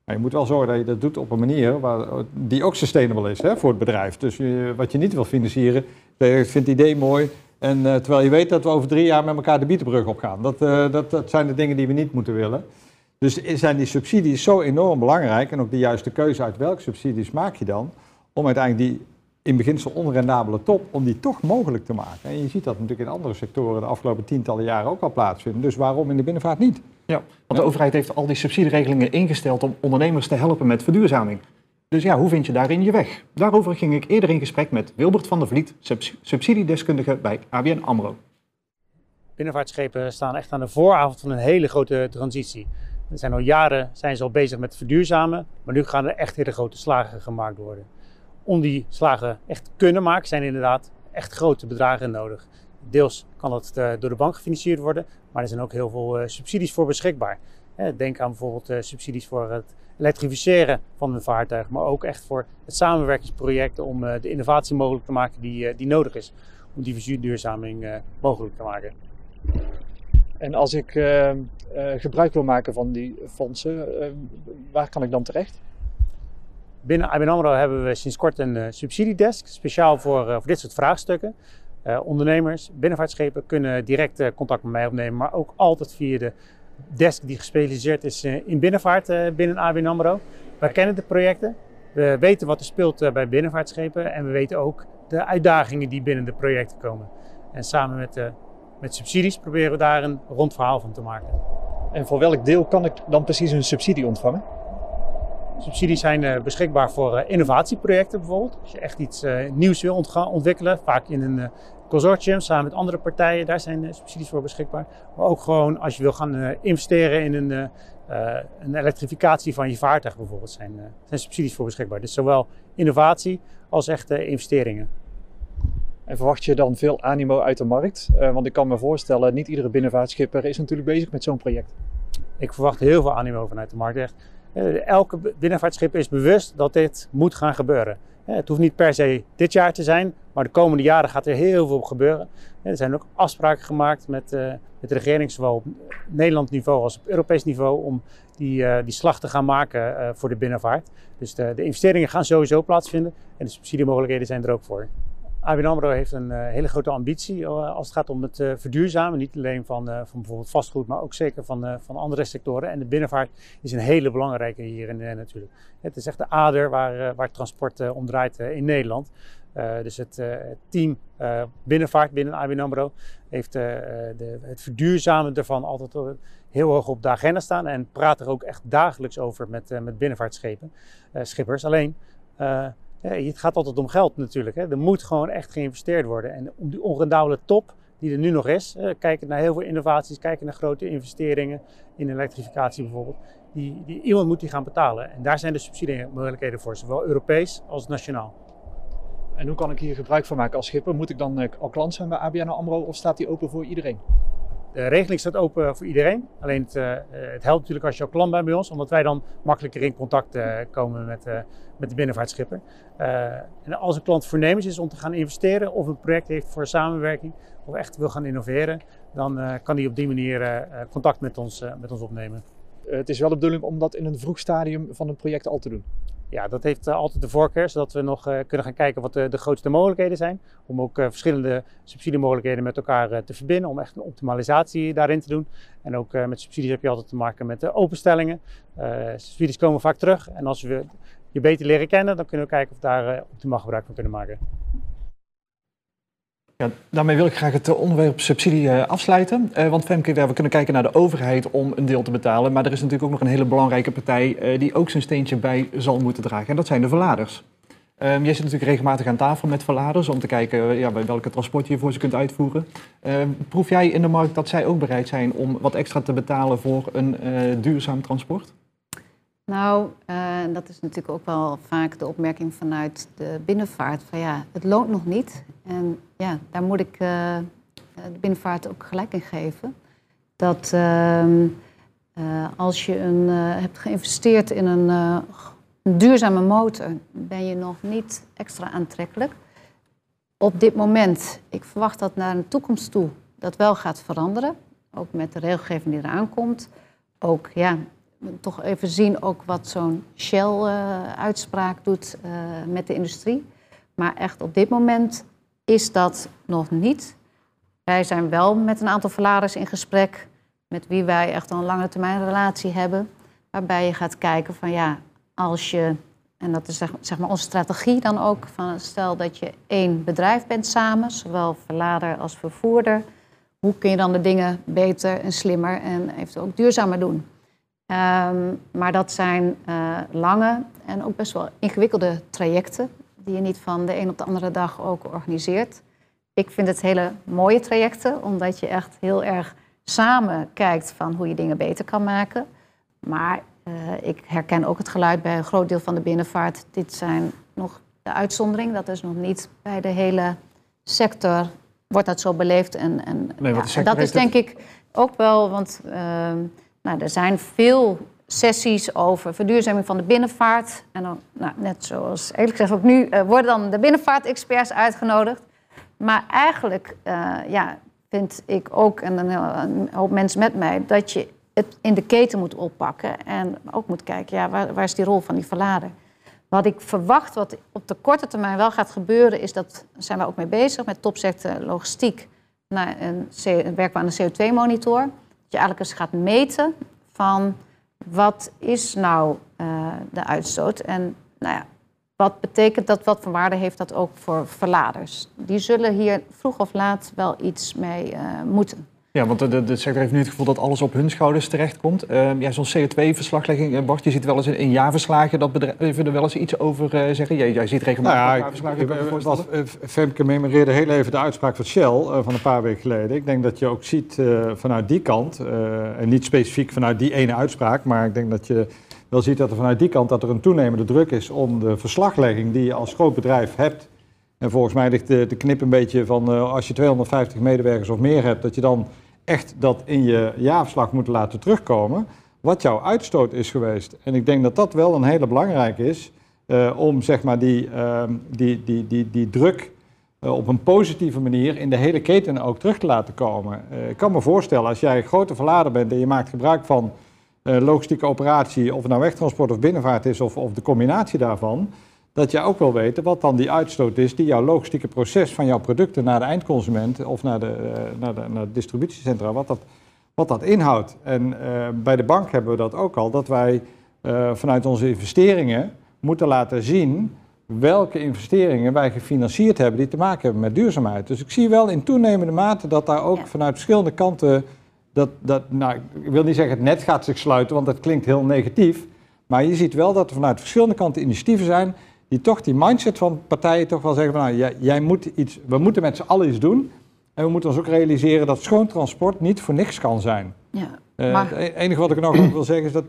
Maar je moet wel zorgen dat je dat doet op een manier waar, die ook sustainable is, hè, voor het bedrijf. Dus je, wat je niet wil financieren, ik vind het idee mooi. En uh, terwijl je weet dat we over drie jaar met elkaar de Bietenbrug opgaan. Dat, uh, dat, dat zijn de dingen die we niet moeten willen. Dus zijn die subsidies zo enorm belangrijk. En ook de juiste keuze uit welke subsidies maak je dan. Om uiteindelijk die in beginsel onrendabele top, om die toch mogelijk te maken. En je ziet dat natuurlijk in andere sectoren de afgelopen tientallen jaren ook al plaatsvinden. Dus waarom in de binnenvaart niet? Ja, want de overheid heeft al die subsidieregelingen ingesteld om ondernemers te helpen met verduurzaming. Dus ja, hoe vind je daarin je weg? Daarover ging ik eerder in gesprek met Wilbert van der Vliet, subsidiedeskundige bij A B N AMRO. Binnenvaartschepen staan echt aan de vooravond van een hele grote transitie. Er zijn al jaren zijn ze al bezig met verduurzamen, maar nu gaan er echt hele grote slagen gemaakt worden. Om die slagen echt te kunnen maken zijn inderdaad echt grote bedragen nodig. Deels kan dat uh, door de bank gefinancierd worden, maar er zijn ook heel veel uh, subsidies voor beschikbaar. Eh, denk aan bijvoorbeeld uh, subsidies voor het elektrificeren van een vaartuig, maar ook echt voor het samenwerkingsproject om uh, de innovatie mogelijk te maken die, uh, die nodig is om die verduurzaming uh, mogelijk te maken. En als ik uh, uh, gebruik wil maken van die fondsen, uh, waar kan ik dan terecht? Binnen A B N AMRO hebben we sinds kort een uh, subsidiedesk, speciaal voor, uh, voor dit soort vraagstukken. Uh, ondernemers, binnenvaartschepen kunnen direct uh, contact met mij opnemen, maar ook altijd via de desk die gespecialiseerd is uh, in binnenvaart uh, binnen A B N AMRO. Wij kennen de projecten, we weten wat er speelt uh, bij binnenvaartschepen en we weten ook de uitdagingen die binnen de projecten komen. En samen met, uh, met subsidies proberen we daar een rond verhaal van te maken. En voor welk deel kan ik dan precies een subsidie ontvangen? Subsidies zijn uh, beschikbaar voor uh, innovatieprojecten bijvoorbeeld. Als je echt iets uh, nieuws wil ont- ontwikkelen, vaak in een uh, consortium samen met andere partijen, daar zijn uh, subsidies voor beschikbaar. Maar ook gewoon als je wil gaan uh, investeren in een, uh, uh, een elektrificatie van je vaartuig bijvoorbeeld, zijn, uh, zijn subsidies voor beschikbaar. Dus zowel innovatie als echte investeringen. En verwacht je dan veel animo uit de markt? Uh, want ik kan me voorstellen, niet iedere binnenvaartschipper is natuurlijk bezig met zo'n project. Ik verwacht heel veel animo vanuit de markt. Echt. Elke binnenvaartschip is bewust dat dit moet gaan gebeuren. Het hoeft niet per se dit jaar te zijn, maar de komende jaren gaat er heel veel gebeuren. Er zijn ook afspraken gemaakt met, uh, met de regering, zowel op Nederlands niveau als op Europees niveau, om die, uh, die slag te gaan maken uh, voor de binnenvaart. Dus de, de investeringen gaan sowieso plaatsvinden en de subsidiemogelijkheden zijn er ook voor. A B N AMRO heeft een uh, hele grote ambitie uh, als het gaat om het uh, verduurzamen. Niet alleen van, uh, van bijvoorbeeld vastgoed, maar ook zeker van, uh, van andere sectoren. En de binnenvaart is een hele belangrijke hierin uh, natuurlijk. Het is echt de ader waar, uh, waar het transport uh, om draait uh, in Nederland. Uh, dus het, uh, het team uh, binnenvaart binnen A B N AMRO heeft uh, de, het verduurzamen ervan altijd uh, heel hoog op de agenda staan. En praat er ook echt dagelijks over met, uh, met binnenvaartschepen, uh, schippers. Alleen... Uh, Ja, het gaat altijd om geld natuurlijk. Hè. Er moet gewoon echt geïnvesteerd worden. En om die onrendabele top die er nu nog is, eh, kijken naar heel veel innovaties, kijken naar grote investeringen in elektrificatie bijvoorbeeld. Die, die, iemand moet die gaan betalen. En daar zijn de subsidiemogelijkheden voor, zowel Europees als nationaal. En hoe kan ik hier gebruik van maken als schipper? Moet ik dan uh, al klant zijn bij A B N AMRO of staat die open voor iedereen? De regeling staat open voor iedereen. Alleen het, uh, het helpt natuurlijk als je al klant bent bij ons, omdat wij dan makkelijker in contact uh, komen met, uh, met de binnenvaartschipper. Uh, en als een klant voornemens is om te gaan investeren of een project heeft voor samenwerking of echt wil gaan innoveren, dan uh, kan hij op die manier uh, contact met ons, uh, met ons opnemen. Uh, het is wel de bedoeling om dat in een vroeg stadium van een project al te doen. Ja, dat heeft uh, altijd de voorkeur, zodat we nog uh, kunnen gaan kijken wat de, de grootste mogelijkheden zijn. Om ook uh, verschillende subsidiemogelijkheden met elkaar uh, te verbinden, om echt een optimalisatie daarin te doen. En ook uh, met subsidies heb je altijd te maken met uh, openstellingen. Uh, subsidies komen vaak terug en als we je beter leren kennen, dan kunnen we kijken of we daar uh, optimaal gebruik van kunnen maken. Ja, daarmee wil ik graag het onderwerp subsidie uh, afsluiten. Uh, want Femke, we kunnen kijken naar de overheid om een deel te betalen. Maar er is natuurlijk ook nog een hele belangrijke partij uh, die ook zijn steentje bij zal moeten dragen. En dat zijn de verladers. Um, jij zit natuurlijk regelmatig aan tafel met verladers om te kijken uh, ja, bij welke transport je voor ze kunt uitvoeren. Uh, proef jij in de markt dat zij ook bereid zijn om wat extra te betalen voor een uh, duurzaam transport? Nou, uh, dat is natuurlijk ook wel vaak de opmerking vanuit de binnenvaart. Van ja, het loont nog niet. En ja, daar moet ik uh, de binnenvaart ook gelijk in geven. Dat uh, uh, als je een, uh, hebt geïnvesteerd in een, uh, een duurzame motor, ben je nog niet extra aantrekkelijk. Op dit moment, ik verwacht dat naar de toekomst toe dat wel gaat veranderen. Ook met de regelgeving die eraan komt. Ook ja, toch even zien ook wat zo'n Shell-uitspraak uh, doet uh, met de industrie. Maar echt op dit moment is dat nog niet. Wij zijn wel met een aantal verladers in gesprek, met wie wij echt een lange termijn relatie hebben. Waarbij je gaat kijken van ja, als je, en dat is zeg maar onze strategie dan ook, van stel dat je één bedrijf bent samen, zowel verlader als vervoerder. Hoe kun je dan de dingen beter en slimmer en eventueel ook duurzamer doen? Um, maar dat zijn uh, lange en ook best wel ingewikkelde trajecten die je niet van de een op de andere dag ook organiseert. Ik vind het hele mooie trajecten, omdat je echt heel erg samen kijkt van hoe je dingen beter kan maken. Maar uh, ik herken ook het geluid bij een groot deel van de binnenvaart. Dit zijn nog de uitzondering, dat is nog niet bij de hele sector, wordt dat zo beleefd. En, en, nee, ja, en dat is denk het... ik ook wel, want uh, nou, er zijn veel sessies over verduurzaming van de binnenvaart. En dan, nou, net zoals eerlijk gezegd ook nu, uh, worden dan de binnenvaartexperts uitgenodigd. Maar eigenlijk uh, ja, vind ik ook, en een, een hoop mensen met mij, dat je het in de keten moet oppakken. En ook moet kijken, ja, waar, waar is die rol van die verlader? Wat ik verwacht, wat op de korte termijn wel gaat gebeuren, is dat, daar zijn we ook mee bezig, met topsector logistiek, naar een, een werk aan een C O twee monitor. Dat je eigenlijk eens gaat meten van wat is nou uh, de uitstoot en nou ja, wat betekent dat, wat voor waarde heeft dat ook voor verladers? Die zullen hier vroeg of laat wel iets mee uh, moeten. Ja, want de, de sector heeft nu het gevoel dat alles op hun schouders terechtkomt. Uh, ja, zo'n C O twee verslaglegging, Bart, je ziet wel eens in, in jaarverslagen dat bedrijven er wel eens iets over uh, zeggen. Jij, jij ziet regelmatig nou ja, jaarverslagen. Ik, ik, was, uh, Femke memoreerde heel even de uitspraak van Shell uh, van een paar weken geleden. Ik denk dat je ook ziet uh, vanuit die kant, uh, en niet specifiek vanuit die ene uitspraak, maar ik denk dat je wel ziet dat er vanuit die kant dat er een toenemende druk is om de verslaglegging die je als groot bedrijf hebt. En volgens mij ligt de, de knip een beetje van uh, als je tweehonderdvijftig medewerkers of meer hebt, dat je dan echt dat in je jaarverslag moet laten terugkomen, wat jouw uitstoot is geweest. En ik denk dat dat wel een hele belangrijke is, uh, om zeg maar die, uh, die, die, die, die druk uh, op een positieve manier in de hele keten ook terug te laten komen. Uh, ik kan me voorstellen, als jij grote verlader bent en je maakt gebruik van uh, logistieke operatie, of het nou wegtransport of binnenvaart is, of, of de combinatie daarvan, dat je ook wil weten wat dan die uitstoot is die jouw logistieke proces van jouw producten naar de eindconsument of naar de, uh, naar de, naar de distributiecentra, wat dat, wat dat inhoudt. En uh, bij de bank hebben we dat ook al, dat wij uh, vanuit onze investeringen moeten laten zien welke investeringen wij gefinancierd hebben die te maken hebben met duurzaamheid. Dus ik zie wel in toenemende mate dat daar ook ja. vanuit verschillende kanten, dat, dat, nou, ik wil niet zeggen het net gaat zich sluiten, want dat klinkt heel negatief, maar je ziet wel dat er vanuit verschillende kanten initiatieven zijn die toch die mindset van partijen toch wel zeggen van nou, jij, jij moet iets, we moeten met z'n allen iets doen. En we moeten ons ook realiseren dat schoon transport niet voor niks kan zijn. Ja, maar... uh, het enige wat ik nog wil zeggen is dat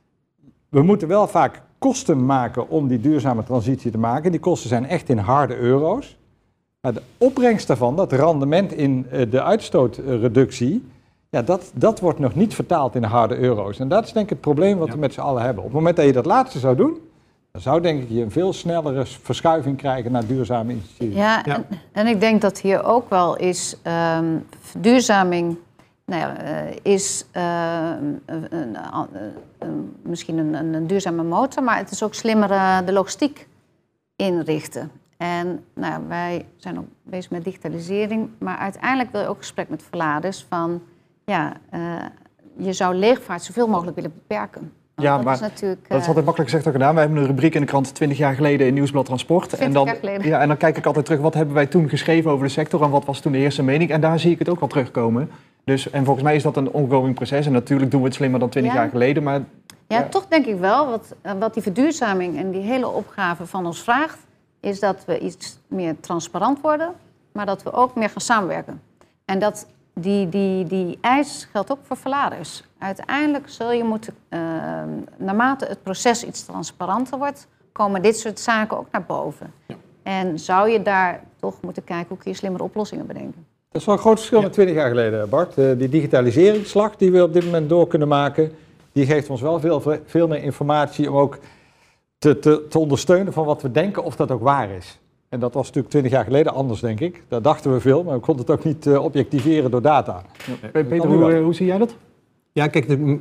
we moeten wel vaak kosten maken om die duurzame transitie te maken. Die kosten zijn echt in harde euro's. Maar de opbrengst daarvan, dat rendement in uh, de uitstootreductie, ja, dat, dat wordt nog niet vertaald in harde euro's. En dat is denk ik het probleem wat ja. we met z'n allen hebben. Op het moment dat je dat laatste zou doen, dan zou denk ik je een veel snellere verschuiving krijgen naar duurzame initiatieven. Ja, ja. En, en ik denk dat hier ook wel is um, verduurzaming, nou ja, uh, is uh, een, een, een, misschien een, een duurzame motor, maar het is ook slimmer uh, de logistiek inrichten. En nou, wij zijn ook bezig met digitalisering, maar uiteindelijk wil je ook gesprek met verladers van, ja, uh, je zou leegvaart zoveel mogelijk willen beperken. Ja, dat maar is natuurlijk, dat is altijd makkelijk gezegd ook gedaan. We hebben een rubriek in de krant twintig jaar geleden in Nieuwsblad Transport. En dan, ja, en dan kijk ik altijd terug, wat hebben wij toen geschreven over de sector en wat was toen de eerste mening. En daar zie ik het ook wel terugkomen. Dus, en volgens mij is dat een ongoing proces. En natuurlijk doen we het slimmer dan twintig ja. jaar geleden. Maar, ja, ja, toch denk ik wel, wat, wat die verduurzaming en die hele opgave van ons vraagt, is dat we iets meer transparant worden, maar dat we ook meer gaan samenwerken. En dat die, die, die eis geldt ook voor verladers. Uiteindelijk zul je moeten, uh, naarmate het proces iets transparanter wordt, komen dit soort zaken ook naar boven. Ja. En zou je daar toch moeten kijken hoe kun je slimmere oplossingen bedenken. Dat is wel een groot verschil ja. met twintig jaar geleden, Bart. Uh, die digitaliseringsslag die we op dit moment door kunnen maken, die geeft ons wel veel, veel meer informatie om ook te, te, te ondersteunen van wat we denken of dat ook waar is. En dat was natuurlijk twintig jaar geleden anders, denk ik. Daar dachten we veel, maar we konden het ook niet uh, objectiveren door data. Ja. Peter, hoe, hoe zie jij dat? Ja, kijk, de,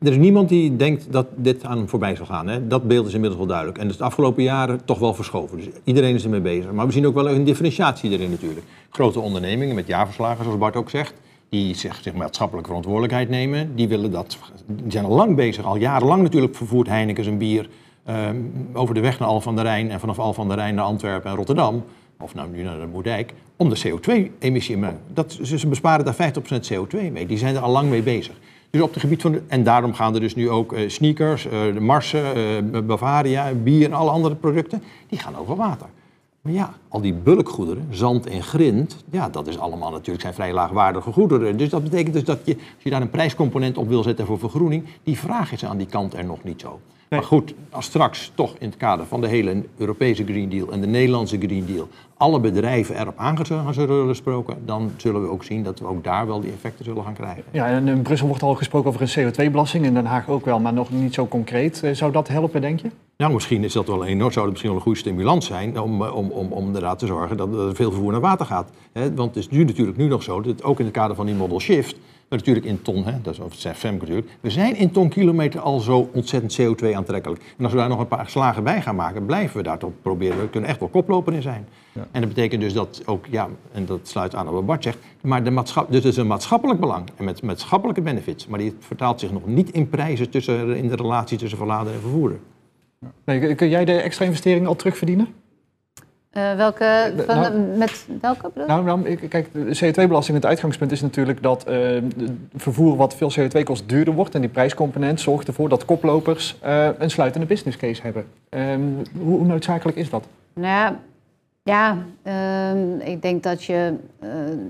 Er is niemand die denkt dat dit aan hem voorbij zal gaan. Hè? Dat beeld is inmiddels wel duidelijk. En dat is de afgelopen jaren toch wel verschoven. Dus iedereen is ermee bezig. Maar we zien ook wel een differentiatie erin natuurlijk. Grote ondernemingen met jaarverslagen, zoals Bart ook zegt, die zich, zich maatschappelijke verantwoordelijkheid nemen, die willen dat. Die zijn al lang bezig, al jarenlang natuurlijk vervoert Heineken zijn bier um, over de weg naar Al van der Rijn en vanaf Al van der Rijn naar Antwerpen en Rotterdam. Of nou nu naar de Moerdijk, om de C O twee emissie. Dat, ze besparen daar vijftig procent C O twee mee. Die zijn er al lang mee bezig. Dus op het gebied van de, en daarom gaan er dus nu ook uh, sneakers, uh, de Marsen, uh, Bavaria, bier en alle andere producten, die gaan over water. Maar ja, al die bulkgoederen, zand en grind, ja, dat is allemaal natuurlijk zijn vrij laagwaardige goederen. Dus dat betekent dus dat je, als je daar een prijscomponent op wil zetten voor vergroening, die vraag is aan die kant er nog niet zo. Nee. Maar goed, als straks toch in het kader van de hele Europese Green Deal en de Nederlandse Green Deal alle bedrijven erop aan gaan zullen gesproken, dan zullen we ook zien dat we ook daar wel die effecten zullen gaan krijgen. Ja, en in Brussel wordt al gesproken over een C O twee belasting, in Den Haag ook wel, maar nog niet zo concreet. Zou dat helpen, denk je? Nou, misschien is dat wel een, zou het misschien wel een goede stimulans zijn om, om, om, om inderdaad te zorgen dat er veel vervoer naar water gaat. He, want het is nu natuurlijk nu nog zo, dat ook in het kader van die model shift, natuurlijk in ton, hè, dat is of C F M natuurlijk, we zijn in tonkilometer al zo ontzettend C O twee aantrekkelijk. En als we daar nog een paar slagen bij gaan maken, blijven we daar toch proberen, we kunnen echt wel koploper in zijn. Ja. En dat betekent dus dat ook, ja, en dat sluit aan op wat Bart zegt, maar de maatschap, dus het is een maatschappelijk belang en met maatschappelijke benefits, maar die vertaalt zich nog niet in prijzen tussen, in de relatie tussen verlader en vervoerder. Nee, kun jij de extra investeringen al terugverdienen? Uh, welke, van, nou, met welke bedoel? Nou, nou, kijk, de C O twee belasting, het uitgangspunt is natuurlijk dat uh, vervoer wat veel C O twee kost duurder wordt. En die prijscomponent zorgt ervoor dat koplopers uh, een sluitende business case hebben. Um, hoe, hoe noodzakelijk is dat? Nou ja, uh, ik denk dat je uh,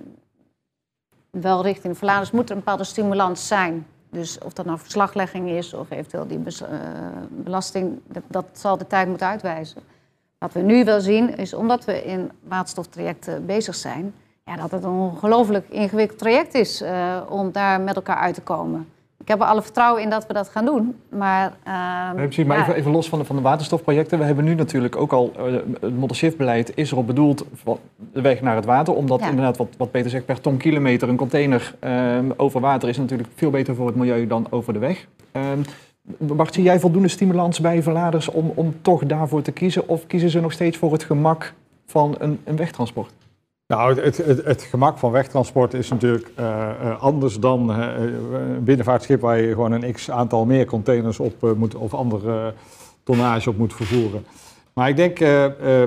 wel richting de verladers moet er een bepaalde stimulans zijn. Dus of dat nou verslaglegging is of eventueel die bes, uh, belasting, dat, dat zal de tijd moeten uitwijzen. Wat we nu wel zien is, omdat we in waterstoftrajecten bezig zijn, ja, dat het een ongelooflijk ingewikkeld traject is uh, om daar met elkaar uit te komen. Ik heb er alle vertrouwen in dat we dat gaan doen, maar... Uh, Precies, maar ja. even, even los van de, van de waterstofprojecten. We hebben nu natuurlijk ook al, uh, het model shift beleid is erop bedoeld, de weg naar het water. Omdat ja. inderdaad, wat, wat Peter zegt, per ton kilometer een container uh, over water is natuurlijk veel beter voor het milieu dan over de weg. Uh, Bart, zie jij voldoende stimulans bij verladers om, om toch daarvoor te kiezen? Of kiezen ze nog steeds voor het gemak van een, een wegtransport? Nou, het, het, het gemak van wegtransport is natuurlijk uh, uh, anders dan uh, een binnenvaartschip waar je gewoon een x aantal meer containers op uh, moet of andere uh, tonnage op moet vervoeren. Maar ik denk uh, uh,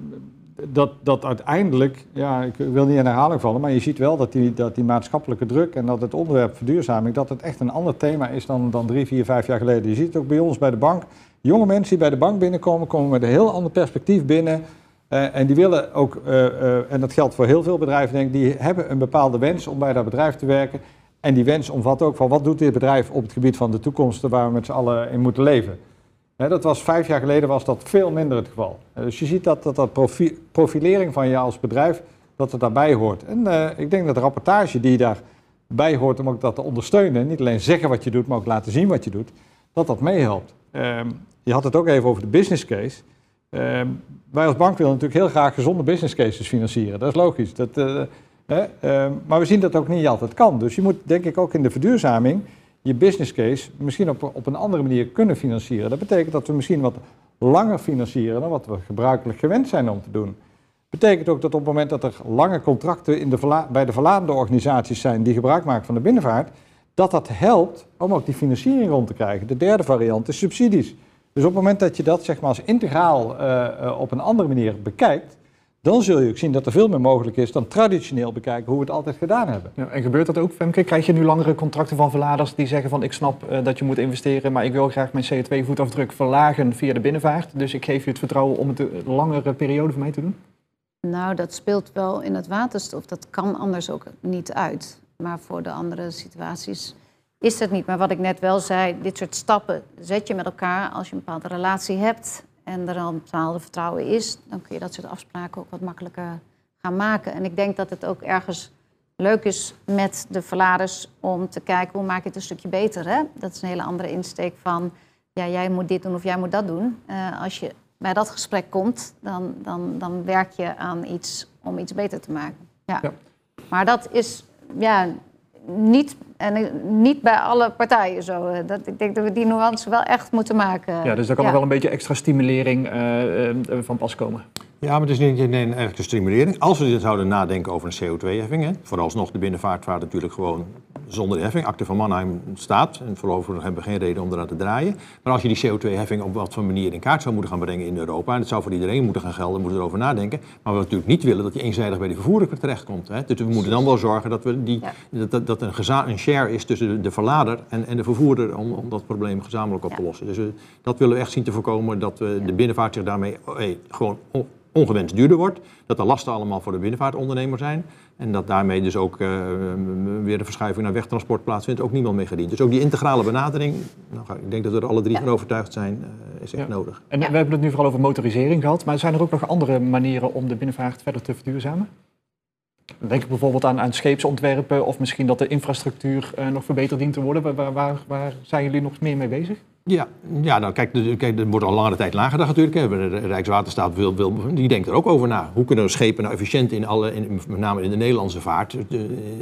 dat, dat uiteindelijk, ja, ik wil niet in herhaling vallen, maar je ziet wel dat die, dat die maatschappelijke druk en dat het onderwerp verduurzaming, dat het echt een ander thema is dan, dan drie, vier, vijf jaar geleden. Je ziet het ook bij ons bij de bank. Jonge mensen die bij de bank binnenkomen, komen met een heel ander perspectief binnen. Uh, en die willen ook, uh, uh, en dat geldt voor heel veel bedrijven, denk ik, die hebben een bepaalde wens om bij dat bedrijf te werken. En die wens omvat ook van wat doet dit bedrijf op het gebied van de toekomst waar we met z'n allen in moeten leven. Uh, dat was vijf jaar geleden was dat veel minder het geval. Uh, dus je ziet dat dat, dat profi profilering van je als bedrijf, dat het daarbij hoort. En uh, ik denk dat de rapportage die daarbij hoort om ook dat te ondersteunen, niet alleen zeggen wat je doet, maar ook laten zien wat je doet, dat dat meehelpt. Uh, je had het ook even over de business case. Uh, wij als bank willen natuurlijk heel graag gezonde business cases financieren. Dat is logisch. Dat, uh, hè, uh, maar we zien dat ook niet altijd kan. Dus je moet denk ik ook in de verduurzaming je business case misschien op, op een andere manier kunnen financieren. Dat betekent dat we misschien wat langer financieren dan wat we gebruikelijk gewend zijn om te doen. Dat betekent ook dat op het moment dat er lange contracten in de bij de verladende organisaties zijn die gebruik maken van de binnenvaart, dat dat helpt om ook die financiering rond te krijgen. De derde variant is subsidies. Dus op het moment dat je dat zeg maar als integraal uh, uh, op een andere manier bekijkt, dan zul je ook zien dat er veel meer mogelijk is dan traditioneel bekijken hoe we het altijd gedaan hebben. Ja, en gebeurt dat ook, Femke? Krijg je nu langere contracten van verladers die zeggen van ik snap uh, dat je moet investeren, maar ik wil graag mijn C O twee voetafdruk verlagen via de binnenvaart. Dus ik geef je het vertrouwen om het een langere periode voor mij te doen? Nou, dat speelt wel in het waterstof. Dat kan anders ook niet uit. Maar voor de andere situaties is dat niet. Maar wat ik net wel zei, dit soort stappen zet je met elkaar als je een bepaalde relatie hebt en er een bepaalde vertrouwen is, dan kun je dat soort afspraken ook wat makkelijker gaan maken. En ik denk dat het ook ergens leuk is met de verladers om te kijken hoe maak je het een stukje beter. Hè? Dat is een hele andere insteek van, ja, jij moet dit doen of jij moet dat doen. Uh, als je bij dat gesprek komt, dan, dan, dan werk je aan iets om iets beter te maken. Ja. Ja. Maar dat is ja, niet en niet bij alle partijen zo. Dat, ik denk dat we die nuance wel echt moeten maken. Ja, dus daar kan ja. nog wel een beetje extra stimulering uh, uh, van pas komen. Ja, maar het is niet nee, een echte stimulering. Als we dit zouden nadenken over een C O twee heffing, hè, vooralsnog de binnenvaartvaart natuurlijk gewoon zonder de heffing. Akte van Mannheim staat en voorlopig hebben we geen reden om eraan te draaien. Maar als je die C O twee heffing op wat voor manier in kaart zou moeten gaan brengen in Europa, en het zou voor iedereen moeten gaan gelden, moeten we erover nadenken. Maar we natuurlijk niet willen dat die eenzijdig bij de vervoerder terechtkomt. Hè. Dus we moeten dan wel zorgen dat, we die, ja. dat, dat een, geza- een share is tussen de, de verlader en, en de vervoerder om, om dat probleem gezamenlijk op te lossen. Ja. Dus we, dat willen we echt zien te voorkomen, dat we de binnenvaart zich daarmee hey, gewoon on, ongewenst duurder wordt, dat de lasten allemaal voor de binnenvaartondernemer zijn en dat daarmee dus ook uh, weer een verschuiving naar wegtransport plaatsvindt, ook niemand mee gedient. Dus ook die integrale benadering, nou, ik denk dat we er alle drie ja. van overtuigd zijn, uh, is echt ja. nodig. En ja. we hebben het nu vooral over motorisering gehad, maar zijn er ook nog andere manieren om de binnenvaart verder te verduurzamen? Denk ik bijvoorbeeld aan, aan scheepsontwerpen of misschien dat de infrastructuur uh, nog verbeterd dient te worden. Waar, waar, waar zijn jullie nog meer mee bezig? Ja, ja nou, kijk, de, kijk, er wordt al langere tijd nagedacht natuurlijk. Hè. De Rijkswaterstaat wil, wil, die denkt er ook over na. Hoe kunnen we schepen nou efficiënt in alle, in, met name in de Nederlandse vaart, de,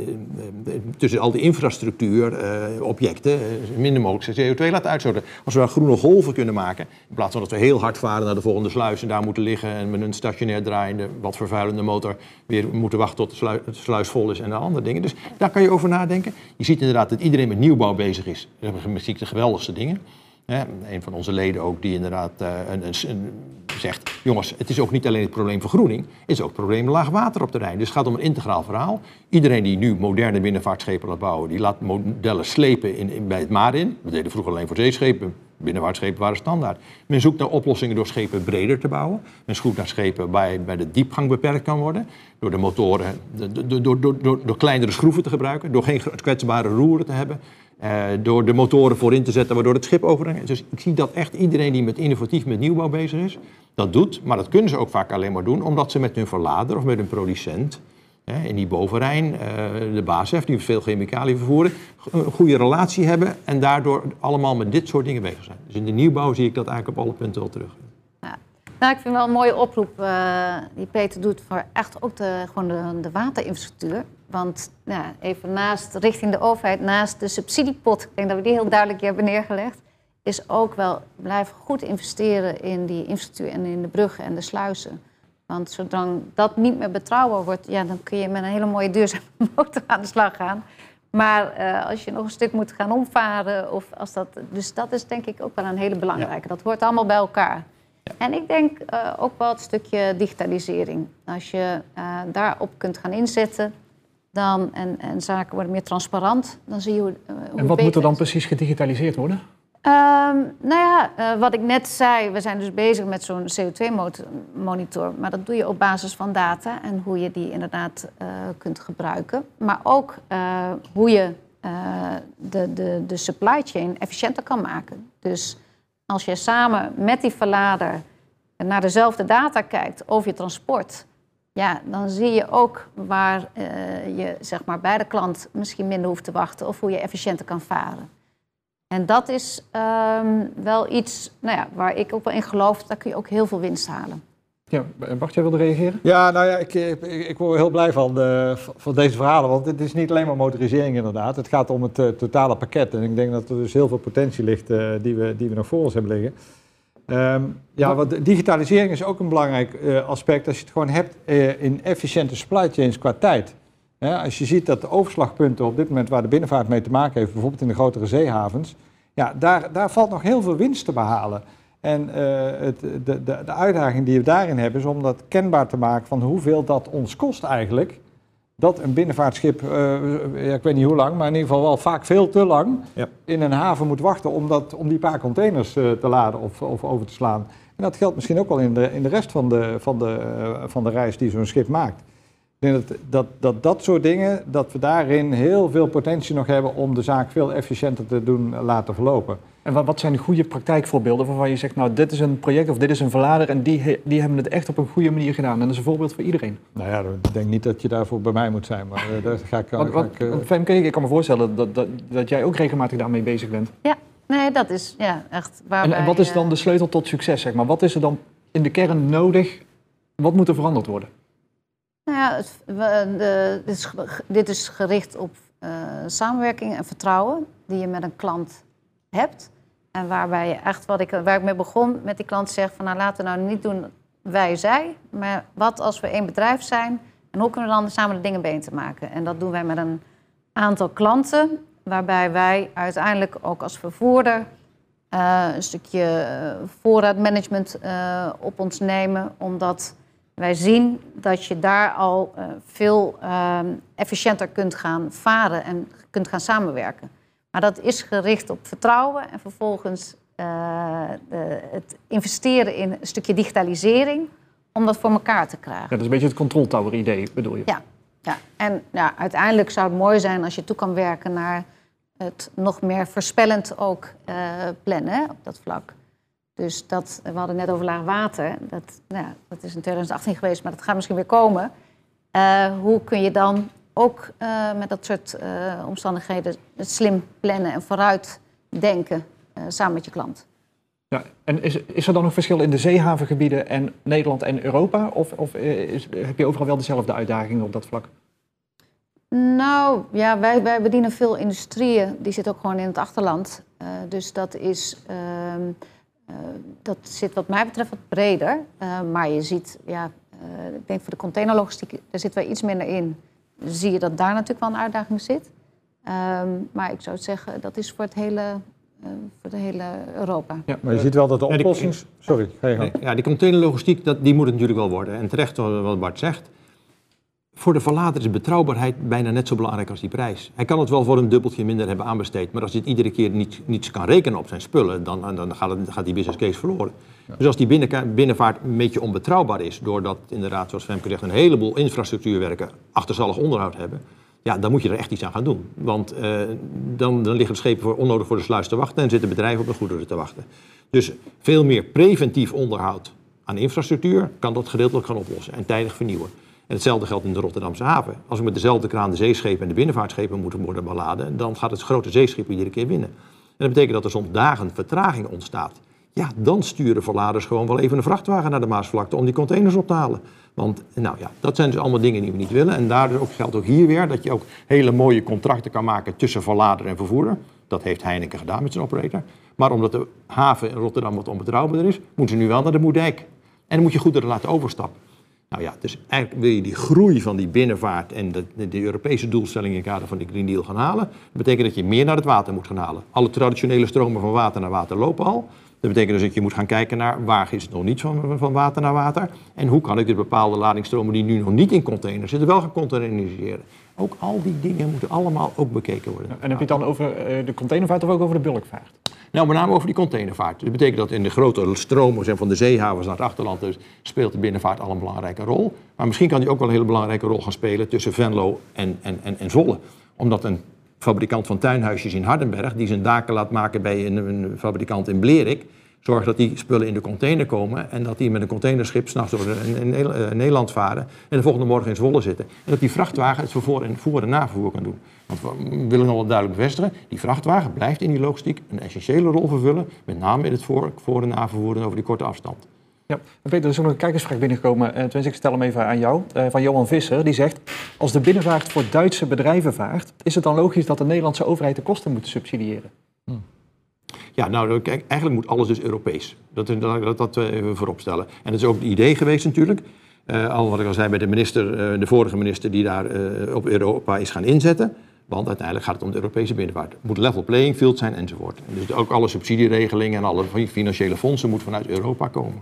de, tussen al die infrastructuurobjecten, uh, uh, minder mogelijk C O twee laten uitstoten. Als we groene golven kunnen maken, in plaats van dat we heel hard varen naar de volgende sluis en daar moeten liggen en met een stationair draaiende, wat vervuilende motor weer moeten wachten tot de sluis, de sluis vol is en de andere dingen. Dus daar kan je over nadenken. Je ziet inderdaad dat iedereen met nieuwbouw bezig is. We hebben de geweldigste dingen. Ja, een van onze leden ook die inderdaad uh, een, een, een, zegt, jongens, het is ook niet alleen het probleem vergroening, het is ook het probleem laag water op de Rijn. Dus het gaat om een integraal verhaal. Iedereen die nu moderne binnenvaartschepen laat bouwen, die laat modellen slepen in, in, bij het maar in. We deden vroeger alleen voor zeeschepen, binnenvaartschepen waren standaard. Men zoekt naar oplossingen door schepen breder te bouwen. Men zoekt naar schepen waar bij de diepgang beperkt kan worden. Door de motoren, door, door, door, door, door kleinere schroeven te gebruiken, door geen kwetsbare roeren te hebben. Uh, door de motoren voorin te zetten, waardoor het schip overhangt. Dus ik zie dat echt iedereen die met innovatief met nieuwbouw bezig is, dat doet. Maar dat kunnen ze ook vaak alleen maar doen omdat ze met hun verlader of met hun producent, hè, in die bovenrijn, uh, de baas heeft, die veel chemicaliën vervoeren, een goede relatie hebben en daardoor allemaal met dit soort dingen bezig zijn. Dus in de nieuwbouw zie ik dat eigenlijk op alle punten wel terug. Ja. Nou, ik vind wel een mooie oproep uh, die Peter doet voor echt ook de, gewoon de, de waterinfrastructuur. Want nou, even naast, richting de overheid, naast de subsidiepot, ik denk dat we die heel duidelijk hebben neergelegd, is ook wel blijven goed investeren in die infrastructuur en in de bruggen en de sluizen. Want zodra dat niet meer betrouwbaar wordt, ja, dan kun je met een hele mooie duurzame motor aan de slag gaan. Maar uh, als je nog een stuk moet gaan omvaren, of als dat, dus dat is denk ik ook wel een hele belangrijke. Ja. Dat hoort allemaal bij elkaar. Ja. En ik denk uh, ook wel het stukje digitalisering. Als je uh, daarop kunt gaan inzetten, dan, en, en zaken worden meer transparant, dan zie je hoe, uh, hoe En wat moet er dan precies gedigitaliseerd worden? Um, nou ja, uh, wat ik net zei, we zijn dus bezig met zo'n C O twee monitor. Maar dat doe je op basis van data en hoe je die inderdaad uh, kunt gebruiken. Maar ook uh, hoe je uh, de, de, de supply chain efficiënter kan maken. Dus als je samen met die verlader naar dezelfde data kijkt over je transport, ja, dan zie je ook waar uh, je zeg maar, bij de klant misschien minder hoeft te wachten of hoe je efficiënter kan varen. En dat is um, wel iets nou ja, waar ik ook wel in geloof, daar kun je ook heel veel winst halen. Ja, Bart, jij wilde reageren? Ja, nou ja, ik, ik, ik word heel blij van, de, van deze verhalen, want het is niet alleen maar motorisering inderdaad. Het gaat om het uh, totale pakket en ik denk dat er dus heel veel potentie ligt uh, die, we, die we nog voor ons hebben liggen. Um, ja, wat digitalisering is ook een belangrijk uh, aspect als je het gewoon hebt uh, in efficiënte supply chains qua tijd. Ja, als je ziet dat de overslagpunten op dit moment waar de binnenvaart mee te maken heeft, bijvoorbeeld in de grotere zeehavens, ja, daar, daar valt nog heel veel winst te behalen. En uh, het, de, de, de uitdaging die we daarin hebben is om dat kenbaar te maken van hoeveel dat ons kost eigenlijk. Dat een binnenvaartschip, uh, ja, ik weet niet hoe lang, maar in ieder geval wel vaak veel te lang ja. in een haven moet wachten om, dat, om die paar containers uh, te laden of, of over te slaan. En dat geldt misschien ook wel in de, in de rest van de, van, de, uh, van de reis die zo'n schip maakt. Ik denk dat dat, dat dat soort dingen, dat we daarin heel veel potentie nog hebben om de zaak veel efficiënter te doen laten verlopen. En wat, wat zijn de goede praktijkvoorbeelden waarvan je zegt, nou dit is een project of dit is een verlader en die, die hebben het echt op een goede manier gedaan. En dat is een voorbeeld voor iedereen. Nou ja, ik denk niet dat je daarvoor bij mij moet zijn, maar uh, daar ga ik... Wat, wat, ga ik uh... Femke, ik kan me voorstellen dat, dat, dat jij ook regelmatig daarmee bezig bent. Ja, nee, dat is ja, echt waarbij... En, en wat is dan de sleutel tot succes, zeg maar? Wat is er dan in de kern nodig? Wat moet er veranderd worden? Nou ja, het, de, dit, is, dit is gericht op uh, samenwerking en vertrouwen die je met een klant hebt. En waarbij je echt, wat ik, waar ik mee begon, met die klant zegt van nou laten we nou niet doen wij, zij. Maar wat als we één bedrijf zijn en hoe kunnen we dan samen de dingen beter maken? En dat doen wij met een aantal klanten, waarbij wij uiteindelijk ook als vervoerder uh, een stukje voorraadmanagement uh, op ons nemen, omdat wij zien dat je daar al uh, veel uh, efficiënter kunt gaan varen en kunt gaan samenwerken. Maar dat is gericht op vertrouwen en vervolgens uh, de, het investeren in een stukje digitalisering om dat voor elkaar te krijgen. Ja, dat is een beetje het control tower idee, bedoel je? Ja, ja. En ja, uiteindelijk zou het mooi zijn als je toe kan werken naar het nog meer voorspellend ook uh, plannen hè, op dat vlak. Dus dat, we hadden het net over laag water, dat, nou, dat is in twintig achttien geweest, maar dat gaat misschien weer komen. Uh, hoe kun je dan ook uh, met dat soort uh, omstandigheden het slim plannen en vooruit denken uh, samen met je klant? Ja, en is, is er dan nog verschil in de zeehavengebieden en Nederland en Europa? Of, of is, heb je overal wel dezelfde uitdagingen op dat vlak? Nou, ja, wij, wij bedienen veel industrieën. Die zitten ook gewoon in het achterland. Uh, dus dat is... Uh, Uh, dat zit wat mij betreft wat breder. Uh, maar je ziet, ja, uh, ik denk voor de containerlogistiek, daar zitten wij iets minder in. Dan zie je dat daar natuurlijk wel een uitdaging zit. Um, maar ik zou zeggen, dat is voor het hele, uh, voor de hele Europa. Ja, maar je ziet wel dat de oplossings... Sorry, ga je gang. Ja, die containerlogistiek, dat, die moet het natuurlijk wel worden. En terecht wat Bart zegt. Voor de verlader is betrouwbaarheid bijna net zo belangrijk als die prijs. Hij kan het wel voor een dubbeltje minder hebben aanbesteed, maar als hij het iedere keer niet, niet kan rekenen op zijn spullen, dan, dan gaat, het, gaat die business case verloren. Ja. Dus als die binnen, binnenvaart een beetje onbetrouwbaar is, doordat inderdaad, zoals Femke zegt, een heleboel infrastructuurwerken achterstallig onderhoud hebben, ja, dan moet je er echt iets aan gaan doen. Want uh, dan, dan liggen de schepen voor, onnodig voor de sluis te wachten en zitten bedrijven op de goederen te wachten. Dus veel meer preventief onderhoud aan infrastructuur kan dat gedeeltelijk gaan oplossen en tijdig vernieuwen. En hetzelfde geldt in de Rotterdamse haven. Als we met dezelfde kraan de zeeschepen en de binnenvaartschepen moeten worden beladen, dan gaat het grote zeeschip iedere keer winnen. En dat betekent dat er soms dagen vertraging ontstaat. Ja, dan sturen verladers gewoon wel even een vrachtwagen naar de Maasvlakte om die containers op te halen. Want nou ja, dat zijn dus allemaal dingen die we niet willen. En daardoor ook, geldt ook hier weer dat je ook hele mooie contracten kan maken tussen verlader en vervoerder. Dat heeft Heineken gedaan met zijn operator. Maar omdat de haven in Rotterdam wat onbetrouwbaarder is, moeten ze nu wel naar de Moerdijk. En dan moet je goederen laten overstappen. Nou ja, dus eigenlijk wil je die groei van die binnenvaart en de, de, de Europese doelstellingen in het kader van die Green Deal gaan halen. Dat betekent dat je meer naar het water moet gaan halen. Alle traditionele stromen van water naar water lopen al. Dat betekent dus dat je moet gaan kijken naar waar is het nog niet van, van water naar water. En hoe kan ik de bepaalde ladingsstromen die nu nog niet in containers zitten wel gaan containeriseren. Ook al die dingen moeten allemaal ook bekeken worden. En heb je het dan over de containervaart of ook over de bulkvaart? Nou, met name over die containervaart. Dat betekent dat in de grote stromen van de zeehavens naar het achterland dus, speelt de binnenvaart al een belangrijke rol. Maar misschien kan die ook wel een hele belangrijke rol gaan spelen tussen Venlo en, en, en, en Zwolle. Omdat een fabrikant van tuinhuisjes in Hardenberg, die zijn daken laat maken bij een, een fabrikant in Blerik, zorgt dat die spullen in de container komen en dat die met een containerschip s'nachts door Nederland varen en de volgende morgen in Zwolle zitten. En dat die vrachtwagen het vervoer en voer- en navervoer kan doen. Want we willen nog wel duidelijk bevestigen, die vrachtwagen blijft in die logistiek een essentiële rol vervullen, met name in het voor-, voor- en navervoer en over die korte afstand. Ja, Peter, er is ook nog een kijkersvraag binnengekomen. Uh, tenminste, ik stel hem even aan jou. Uh, van Johan Visser, die zegt: als de binnenvaart voor Duitse bedrijven vaart, is het dan logisch dat de Nederlandse overheid de kosten moet subsidiëren? Hmm. Ja, nou, kijk, eigenlijk moet alles dus Europees. Dat dat, dat we even voorop stellen. En dat is ook het idee geweest natuurlijk. Uh, al wat ik al zei bij de minister, uh, de vorige minister die daar uh, op Europa is gaan inzetten. Want uiteindelijk gaat het om de Europese binnenvaart. Het moet level playing field zijn enzovoort. Dus ook alle subsidieregelingen en alle financiële fondsen moeten vanuit Europa komen.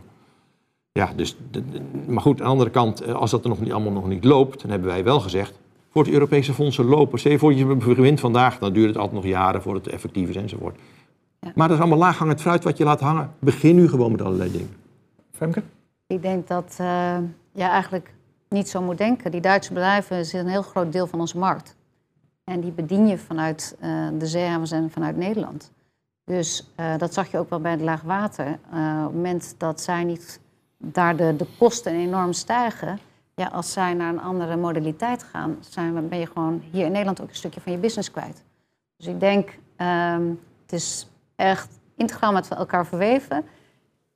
Ja, dus, maar goed, aan de andere kant, als dat er nog niet, allemaal nog niet loopt, dan hebben wij wel gezegd, voor de Europese fondsen lopen, stel je voor je begint vandaag, dan duurt het altijd nog jaren voordat het effectief is enzovoort. Ja. Maar dat is allemaal laaghangend fruit wat je laat hangen. Begin nu gewoon met allerlei dingen. Femke? Ik denk dat uh, je eigenlijk niet zo moet denken. Die Duitse bedrijven zijn een heel groot deel van onze markt. En die bedien je vanuit uh, de zeehavens en vanuit Nederland. Dus uh, dat zag je ook wel bij het laagwater. Uh, op het moment dat zij niet daar de, de kosten enorm stijgen, ja, als zij naar een andere modaliteit gaan, zijn, ben je gewoon hier in Nederland ook een stukje van je business kwijt. Dus ik denk, um, het is echt integraal met elkaar verweven.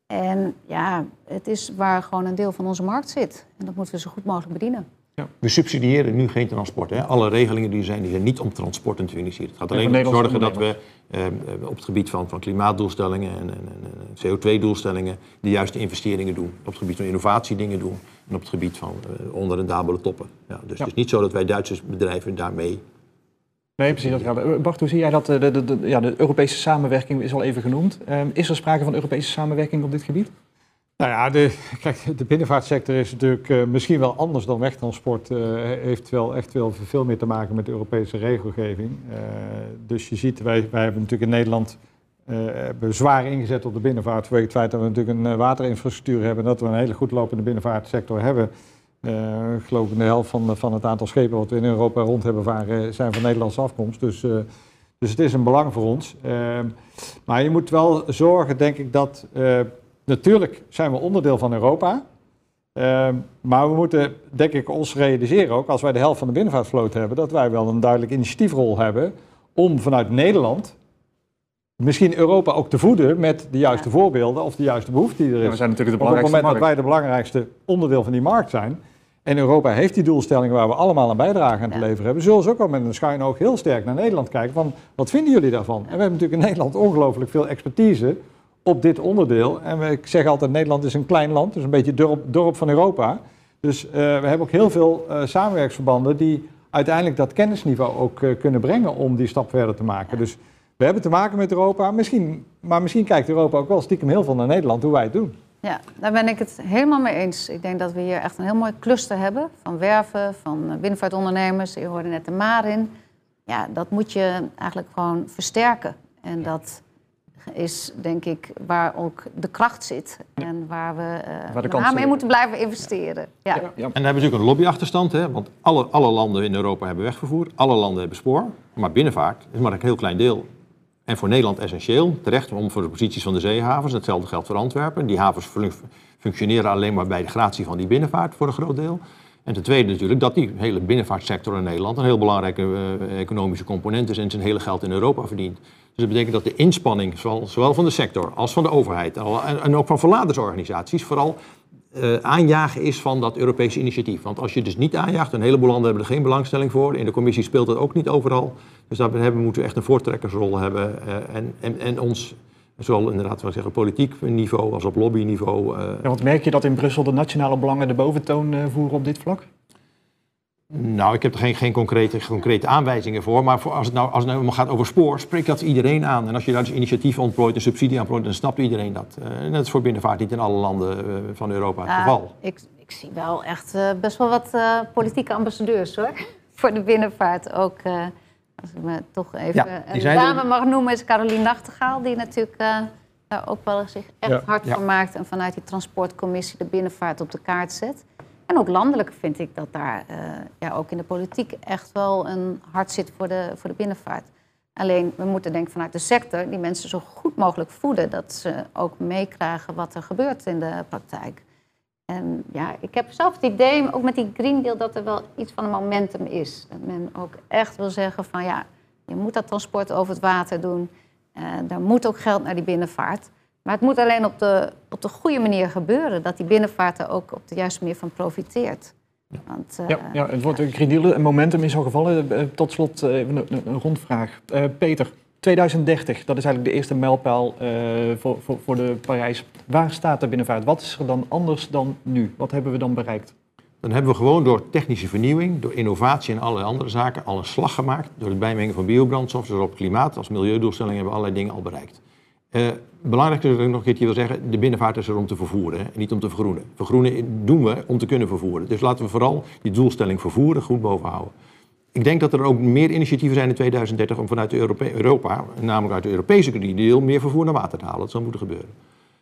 En ja, het is waar gewoon een deel van onze markt zit. En dat moeten we zo goed mogelijk bedienen. Ja. We subsidiëren nu geen transport. Hè. Alle regelingen die er zijn, die zijn niet om transport te financieren. Het gaat alleen om te zorgen dat we eh, op het gebied van, van klimaatdoelstellingen en, en, en C O twee doelstellingen de juiste investeringen doen. Op het gebied van innovatie dingen doen. En op het gebied van uh, onrendabele toppen. Ja, dus ja. Het is niet zo dat wij Duitse bedrijven daarmee... Nee, precies. Dat gaat. Bart, hoe zie jij dat? De, de, de, ja, de Europese samenwerking is al even genoemd. Um, is er sprake van Europese samenwerking op dit gebied? Nou ja, de, kijk, de binnenvaartsector is natuurlijk uh, misschien wel anders dan wegtransport. Uh, heeft wel echt wel veel meer te maken met de Europese regelgeving. Uh, dus je ziet, wij, wij hebben natuurlijk in Nederland uh, hebben zwaar ingezet op de binnenvaart. Vanwege het feit dat we natuurlijk een uh, waterinfrastructuur hebben. Dat we een hele goed lopende binnenvaartsector hebben. Uh, ik geloof de helft van, van het aantal schepen wat we in Europa rond hebben varen zijn van Nederlandse afkomst. Dus, uh, dus het is een belang voor ons. Uh, maar je moet wel zorgen, denk ik, dat... Uh, natuurlijk zijn we onderdeel van Europa. Uh, maar we moeten, denk ik, ons realiseren ook, als wij de helft van de binnenvaartvloot hebben, dat wij wel een duidelijke initiatiefrol hebben om vanuit Nederland misschien Europa ook te voeden met de juiste ja. voorbeelden of de juiste behoefte die er is. Ja, we zijn natuurlijk de Op het moment markt. dat wij de belangrijkste onderdeel van die markt zijn en Europa heeft die doelstellingen waar we allemaal een bijdrage aan te ja. leveren hebben, zullen ze ook wel met een schuin oog heel sterk naar Nederland kijken van wat vinden jullie daarvan? Ja. En we hebben natuurlijk in Nederland ongelooflijk veel expertise op dit onderdeel. En ik zeg altijd, Nederland is een klein land, dus een beetje dorp, dorp van Europa. Dus uh, we hebben ook heel veel uh, samenwerksverbanden die uiteindelijk dat kennisniveau ook uh, kunnen brengen om die stap verder te maken. Dus we hebben te maken met Europa, misschien, maar misschien kijkt Europa ook wel stiekem heel veel naar Nederland, hoe wij het doen. Ja, daar ben ik het helemaal mee eens. Ik denk dat we hier echt een heel mooi cluster hebben van werven, van binnenvaartondernemers. Je hoorde net de Marin. Ja, dat moet je eigenlijk gewoon versterken. En dat is denk ik waar ook de kracht zit en waar we uh, waar met name in moeten blijven investeren. Ja. Ja, ja. En dan hebben we natuurlijk een lobbyachterstand, hè? Want alle, alle landen in Europa hebben wegvervoer, alle landen hebben spoor, maar binnenvaart is maar een heel klein deel. En voor Nederland essentieel, terecht, om voor de posities van de zeehavens, hetzelfde geldt voor Antwerpen. Die havens fun- functioneren alleen maar bij de gratie van die binnenvaart voor een groot deel. En ten tweede natuurlijk dat die hele binnenvaartsector in Nederland een heel belangrijke uh, economische component is en zijn hele geld in Europa verdient. Dus dat betekent dat de inspanning, zowel, zowel van de sector als van de overheid en, en ook van verladersorganisaties, vooral uh, aanjagen is van dat Europese initiatief. Want als je dus niet aanjaagt, een heleboel landen hebben er geen belangstelling voor. In de commissie speelt dat ook niet overal. Dus daar hebben, moeten we echt een voortrekkersrol hebben uh, en, en, en ons... Zowel inderdaad, wat zeggen, politiek niveau als op lobbyniveau. Uh... Ja, want merk je dat in Brussel de nationale belangen de boventoon uh, voeren op dit vlak? Nou, ik heb er geen, geen concrete, concrete aanwijzingen voor. Maar voor als, het nou, als het nou gaat over spoor, spreekt dat iedereen aan. En als je daar dus initiatief ontplooit, een subsidie aanplooit, dan snapt iedereen dat. Uh, en dat is voor binnenvaart niet in alle landen uh, van Europa het uh, geval. Ik, ik zie wel echt uh, best wel wat uh, politieke ambassadeurs hoor. Voor de binnenvaart ook. Uh, Als ik me toch even ja, een dame mag noemen, is Caroline Nachtegaal, die natuurlijk uh, daar ook wel zich echt ja, hard ja. voor maakt en vanuit die transportcommissie de binnenvaart op de kaart zet. En ook landelijk vind ik dat daar uh, ja, ook in de politiek echt wel een hart zit voor de, voor de binnenvaart. Alleen, we moeten denk ik vanuit de sector die mensen zo goed mogelijk voeden, dat ze ook meekrijgen wat er gebeurt in de praktijk. En ja, ik heb zelf het idee, ook met die Green Deal, dat er wel iets van een momentum is. Dat men ook echt wil zeggen van ja, je moet dat transport over het water doen. Uh, daar moet ook geld naar die binnenvaart. Maar het moet alleen op de, op de goede manier gebeuren. Dat die binnenvaart er ook op de juiste manier van profiteert. Want, uh, ja, ja, het wordt een Green Deal, een momentum is al gevallen. Uh, tot slot uh, even een, een rondvraag. Uh, Peter, twintig dertig, dat is eigenlijk de eerste mijlpaal uh, voor, voor, voor de Parijs. Waar staat de binnenvaart? Wat is er dan anders dan nu? Wat hebben we dan bereikt? Dan hebben we gewoon door technische vernieuwing, door innovatie en allerlei andere zaken al een slag gemaakt. Door het bijmengen van biobrandstof, dus op klimaat als milieudoelstelling hebben we allerlei dingen al bereikt. Uh, belangrijk is dat ik nog een keertje wil zeggen, de binnenvaart is er om te vervoeren hè, en niet om te vergroenen. Vergroenen doen we om te kunnen vervoeren. Dus laten we vooral die doelstelling vervoeren goed bovenhouden. Ik denk dat er ook meer initiatieven zijn in twintig dertig om vanuit de Europe- Europa, namelijk uit de Europese Green Deal, meer vervoer naar water te halen. Dat zal moeten gebeuren.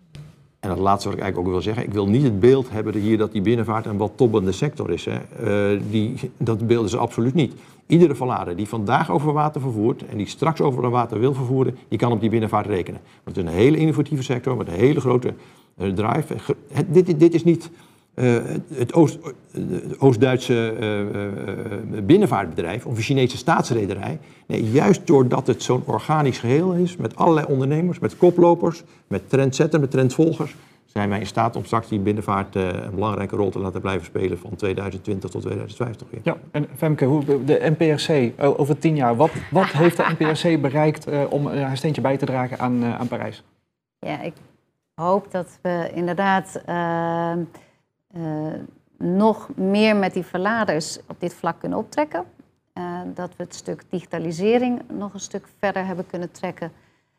En dat laatste wat ik eigenlijk ook wil zeggen, ik wil niet het beeld hebben hier dat die binnenvaart een wat tobbende sector is. Hè. Uh, die, dat beeld is er absoluut niet. Iedere verlader die vandaag over water vervoert en die straks over water wil vervoeren, die kan op die binnenvaart rekenen. Want het is een hele innovatieve sector met een hele grote uh, drive. Het, dit, dit is niet uh, het Oost, uh, Oost-Duitse uh, uh, binnenvaartbedrijf of een Chinese staatsrederij. Nee, juist doordat het zo'n organisch geheel is met allerlei ondernemers, met koplopers, met trendsetters, met trendvolgers, zijn wij in staat om straks die binnenvaart uh, een belangrijke rol te laten blijven spelen van tweeduizend twintig tot tweeduizend vijftig weer. Ja, en Femke, hoe, de N P R C over tien jaar, wat, wat heeft de N P R C bereikt uh, om uh, haar steentje bij te dragen aan, uh, aan Parijs? Ja, ik hoop dat we inderdaad uh, uh, nog meer met die verladers op dit vlak kunnen optrekken. Uh, dat we het stuk digitalisering nog een stuk verder hebben kunnen trekken.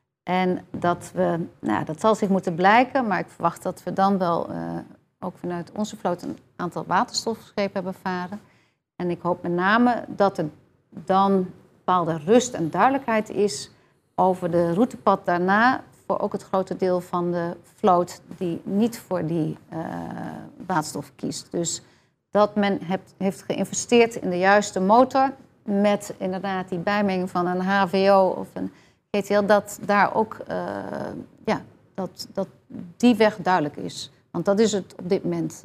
En dat we, nou, dat zal zich moeten blijken, maar ik verwacht dat we dan wel uh, ook vanuit onze vloot een aantal waterstofschepen hebben varen. En ik hoop met name dat er dan bepaalde rust en duidelijkheid is over de routepad daarna, voor ook het grote deel van de vloot die niet voor die uh, waterstof kiest. Dus dat men hebt, heeft geïnvesteerd in de juiste motor met inderdaad die bijmenging van een H V O of een G T L, dat daar ook uh, ja, dat, dat die weg duidelijk is. Want dat is het op dit moment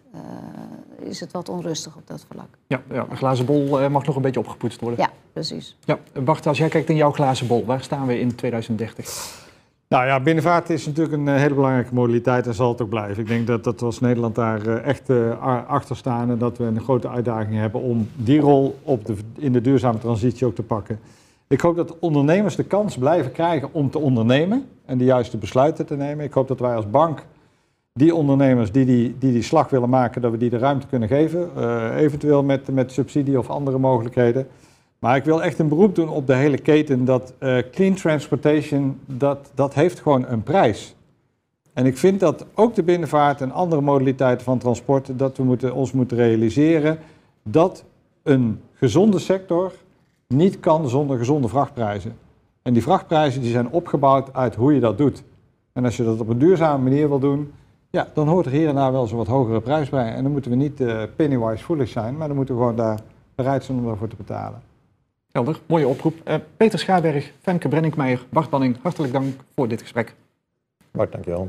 uh, is het wat onrustig op dat vlak. Ja, ja een glazen bol uh, mag nog een beetje opgepoetst worden. Ja, precies. Ja, Bart, als jij kijkt in jouw glazen bol, waar staan we in tweeduizend dertig? Nou ja, binnenvaart is natuurlijk een hele belangrijke modaliteit en zal het ook blijven. Ik denk dat, dat we als Nederland daar echt uh, achter staan en dat we een grote uitdaging hebben om die rol op de, in de duurzame transitie ook te pakken. Ik hoop dat ondernemers de kans blijven krijgen om te ondernemen en de juiste besluiten te nemen. Ik hoop dat wij als bank die ondernemers die die, die, die slag willen maken, dat we die de ruimte kunnen geven. Uh, eventueel met, met subsidie of andere mogelijkheden. Maar ik wil echt een beroep doen op de hele keten dat uh, clean transportation, dat, dat heeft gewoon een prijs. En ik vind dat ook de binnenvaart en andere modaliteiten van transport, dat we moeten, ons moeten realiseren dat een gezonde sector niet kan zonder gezonde vrachtprijzen. En die vrachtprijzen die zijn opgebouwd uit hoe je dat doet. En als je dat op een duurzame manier wil doen, ja, dan hoort er hier en daar wel eens een wat hogere prijs bij. En dan moeten we niet uh, pennywise foolish zijn, maar dan moeten we gewoon daar bereid zijn om daarvoor te betalen. Helder, mooie oproep. Uh, Peter Schaarberg, Femke Brenninkmeijer, Bart Banning, hartelijk dank voor dit gesprek. Bart, dankjewel.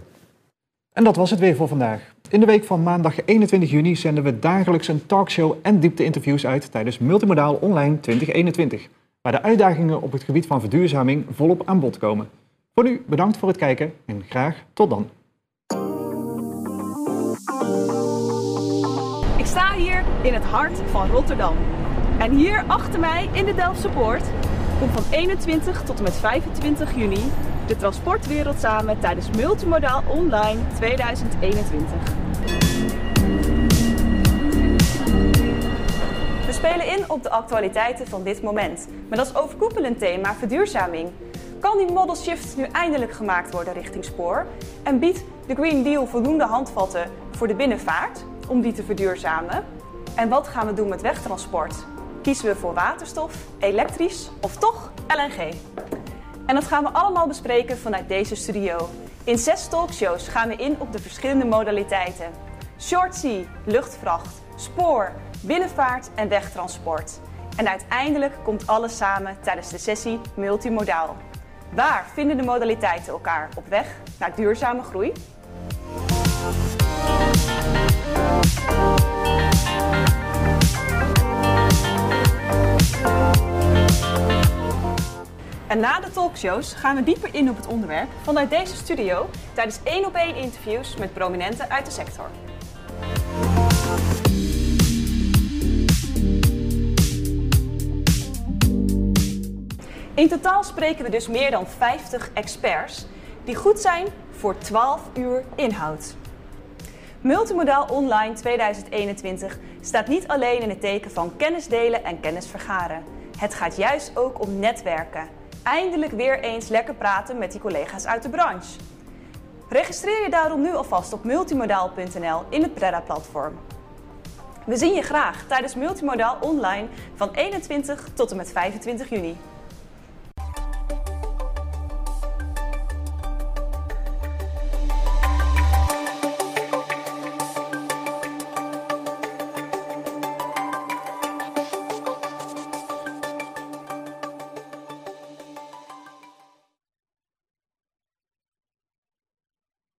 En dat was het weer voor vandaag. In de week van maandag eenentwintig juni zenden we dagelijks een talkshow en diepte-interviews uit tijdens Multimodaal Online twintig eenentwintig, waar de uitdagingen op het gebied van verduurzaming volop aan bod komen. Voor nu bedankt voor het kijken en graag tot dan. Ik sta hier in het hart van Rotterdam. En hier achter mij in de Delftse Poort komt van eenentwintig tot en met vijfentwintig juni de transportwereld samen tijdens Multimodaal Online twintig eenentwintig. We spelen in op de actualiteiten van dit moment, met als overkoepelend thema verduurzaming. Kan die model shift nu eindelijk gemaakt worden richting spoor? En biedt de Green Deal voldoende handvatten voor de binnenvaart om die te verduurzamen? En wat gaan we doen met wegtransport? Kiezen we voor waterstof, elektrisch of toch L N G? En dat gaan we allemaal bespreken vanuit deze studio. In zes talkshows gaan we in op de verschillende modaliteiten. Short sea, luchtvracht, spoor, binnenvaart en wegtransport. En uiteindelijk komt alles samen tijdens de sessie Multimodaal. Waar vinden de modaliteiten elkaar op weg naar duurzame groei? En na de talkshows gaan we dieper in op het onderwerp vanuit deze studio tijdens één op één interviews met prominenten uit de sector. In totaal spreken we dus meer dan vijftig experts die goed zijn voor twaalf uur inhoud. Multimodaal Online twintig eenentwintig staat niet alleen in het teken van kennis delen en kennis vergaren. Het gaat juist ook om netwerken. Eindelijk weer eens lekker praten met die collega's uit de branche. Registreer je daarom nu alvast op multimodaal punt n l in het Preda-platform. We zien je graag tijdens Multimodaal Online van eenentwintig tot en met vijfentwintig juni.